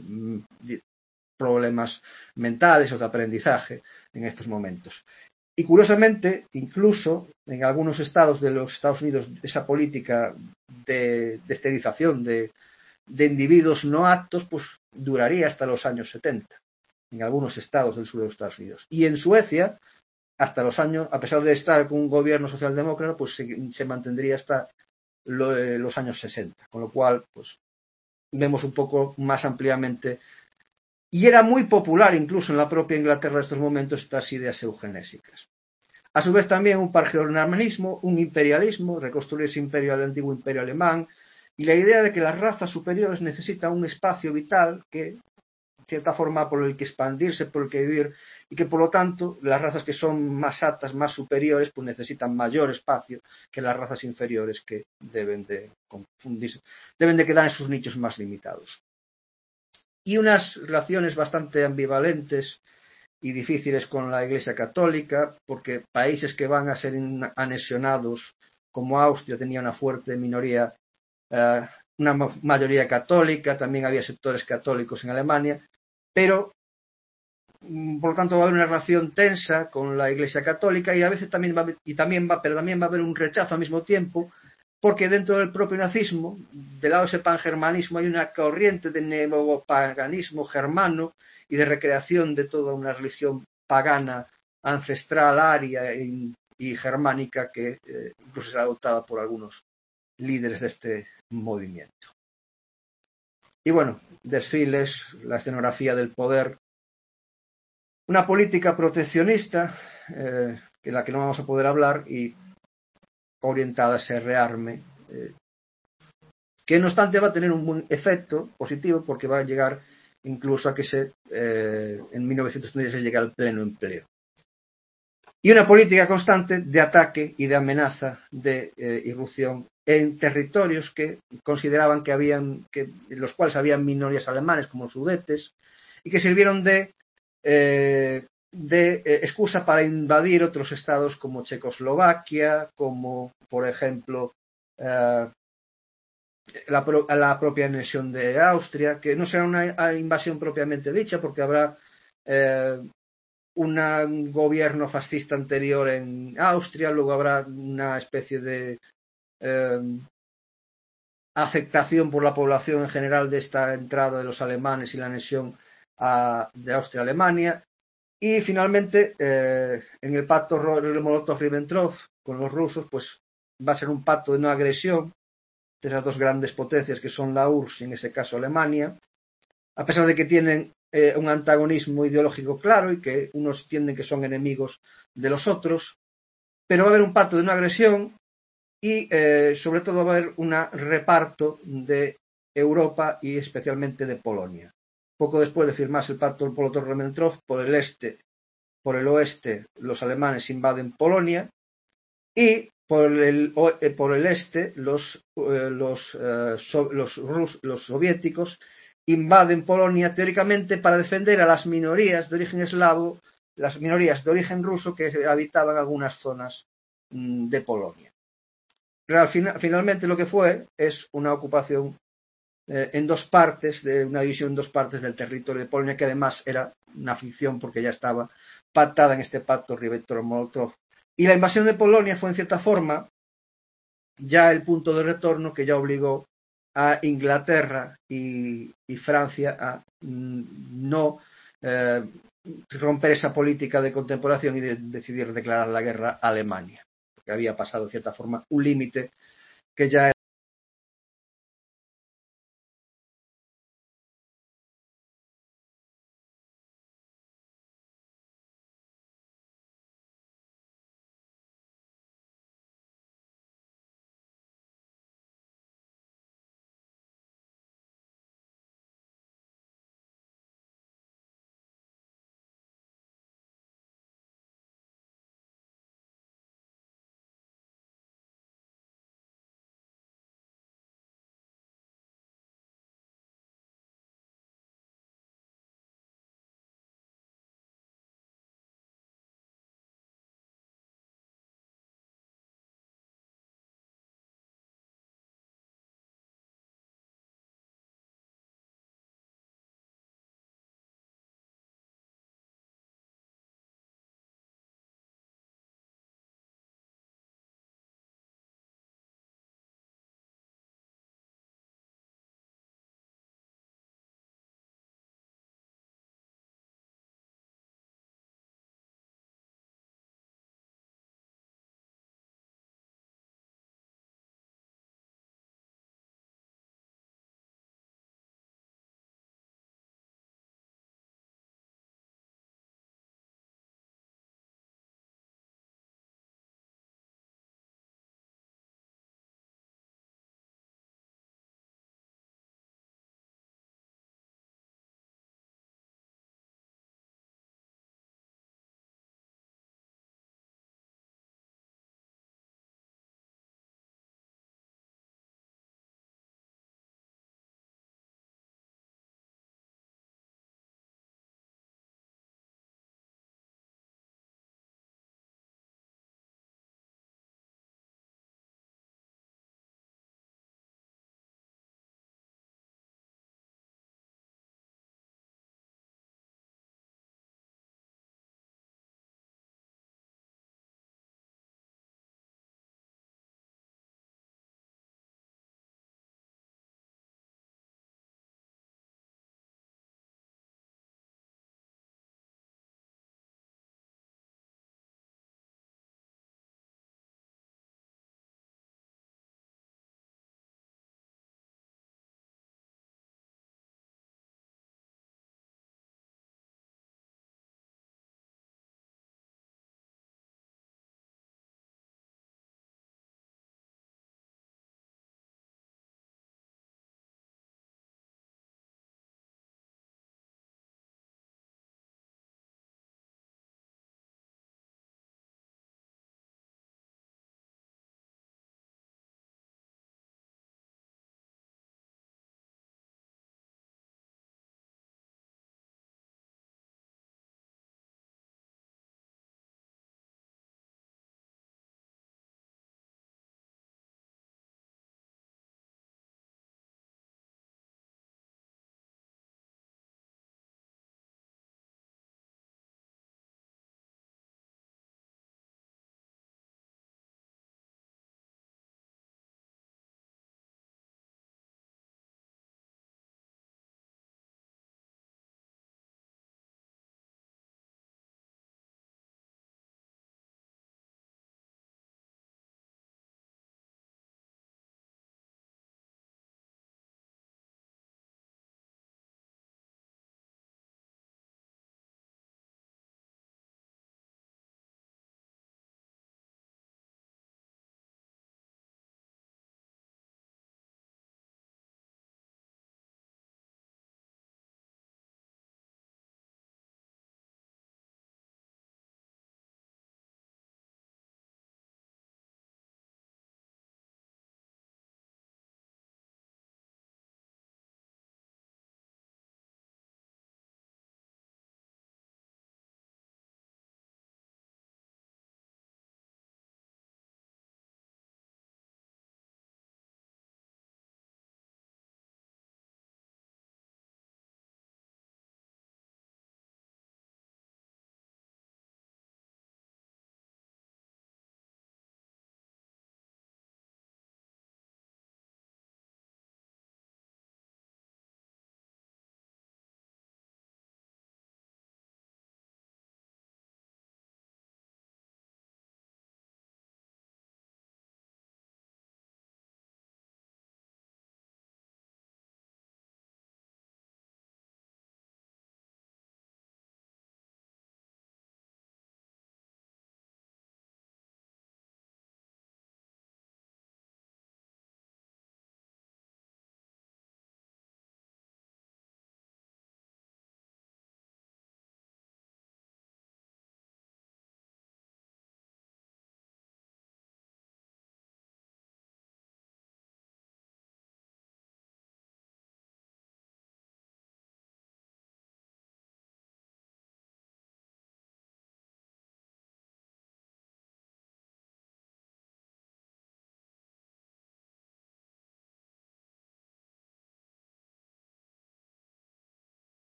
problemas mentales o de aprendizaje en estos momentos. Y curiosamente, incluso en algunos estados de los Estados Unidos, esa política de esterilización de individuos no aptos, pues duraría hasta los años 70, en algunos estados del sur de los Estados Unidos. Y en Suecia, hasta los años, a pesar de estar con un gobierno socialdemócrata, pues se mantendría hasta los años 60, con lo cual, pues vemos un poco más ampliamente. Y era muy popular incluso en la propia Inglaterra de estos momentos estas ideas eugenésicas. A su vez también un pangermanismo, un imperialismo, reconstruir ese imperio, el antiguo imperio alemán, y la idea de que las razas superiores necesitan un espacio vital que, de cierta forma, por el que expandirse, por el que vivir, y que por lo tanto las razas que son más altas, más superiores, pues necesitan mayor espacio que las razas inferiores que deben de confundirse, deben de quedar en sus nichos más limitados. Y unas relaciones bastante ambivalentes y difíciles con la Iglesia Católica, porque países que van a ser anexionados, como Austria, tenía una fuerte minoría, una mayoría católica, también había sectores católicos en Alemania, pero por lo tanto va a haber una relación tensa con la Iglesia Católica y a veces también va a haber un rechazo al mismo tiempo, porque dentro del propio nazismo, del lado de ese pangermanismo, hay una corriente de neopaganismo germano y de recreación de toda una religión pagana, ancestral, aria y germánica que incluso será adoptada por algunos líderes de este movimiento. Y bueno, desfiles, la escenografía del poder, una política proteccionista, de la que no vamos a poder hablar, y orientada a ese rearme, que no obstante va a tener un buen efecto positivo porque va a llegar incluso a que en 1936 llegue al pleno empleo. Y una política constante de ataque y de amenaza de irrupción en territorios que consideraban en los cuales habían minorías alemanes como los Sudetes y que sirvieron de excusa para invadir otros estados como Checoslovaquia, como por ejemplo la propia anexión de Austria, que no será una invasión propiamente dicha porque habrá un gobierno fascista anterior en Austria, luego habrá una especie de afectación por la población en general de esta entrada de los alemanes y la anexión de Austria a Alemania. Y finalmente, en el pacto Molotov-Ribbentrop con los rusos, pues va a ser un pacto de no agresión de esas dos grandes potencias que son la URSS y en ese caso Alemania, a pesar de que tienen un antagonismo ideológico claro y que unos entienden que son enemigos de los otros, pero va a haber un pacto de no agresión y sobre todo va a haber un reparto de Europa y especialmente de Polonia. poco después de firmarse el pacto Molotov-Ribbentrop, por el oeste los alemanes invaden Polonia y por el este los soviéticos invaden Polonia teóricamente para defender a las minorías de origen eslavo, las minorías de origen ruso que habitaban algunas zonas de Polonia. Finalmente lo que fue es una ocupación en dos partes, de una división en dos partes del territorio de Polonia, que además era una ficción porque ya estaba pactada en este pacto Ribbentrop-Molotov. Y la invasión de Polonia fue en cierta forma ya el punto de retorno que ya obligó a Inglaterra y Francia a no romper esa política de contemporación y de decidir declarar la guerra a Alemania, porque había pasado de cierta forma un límite que ya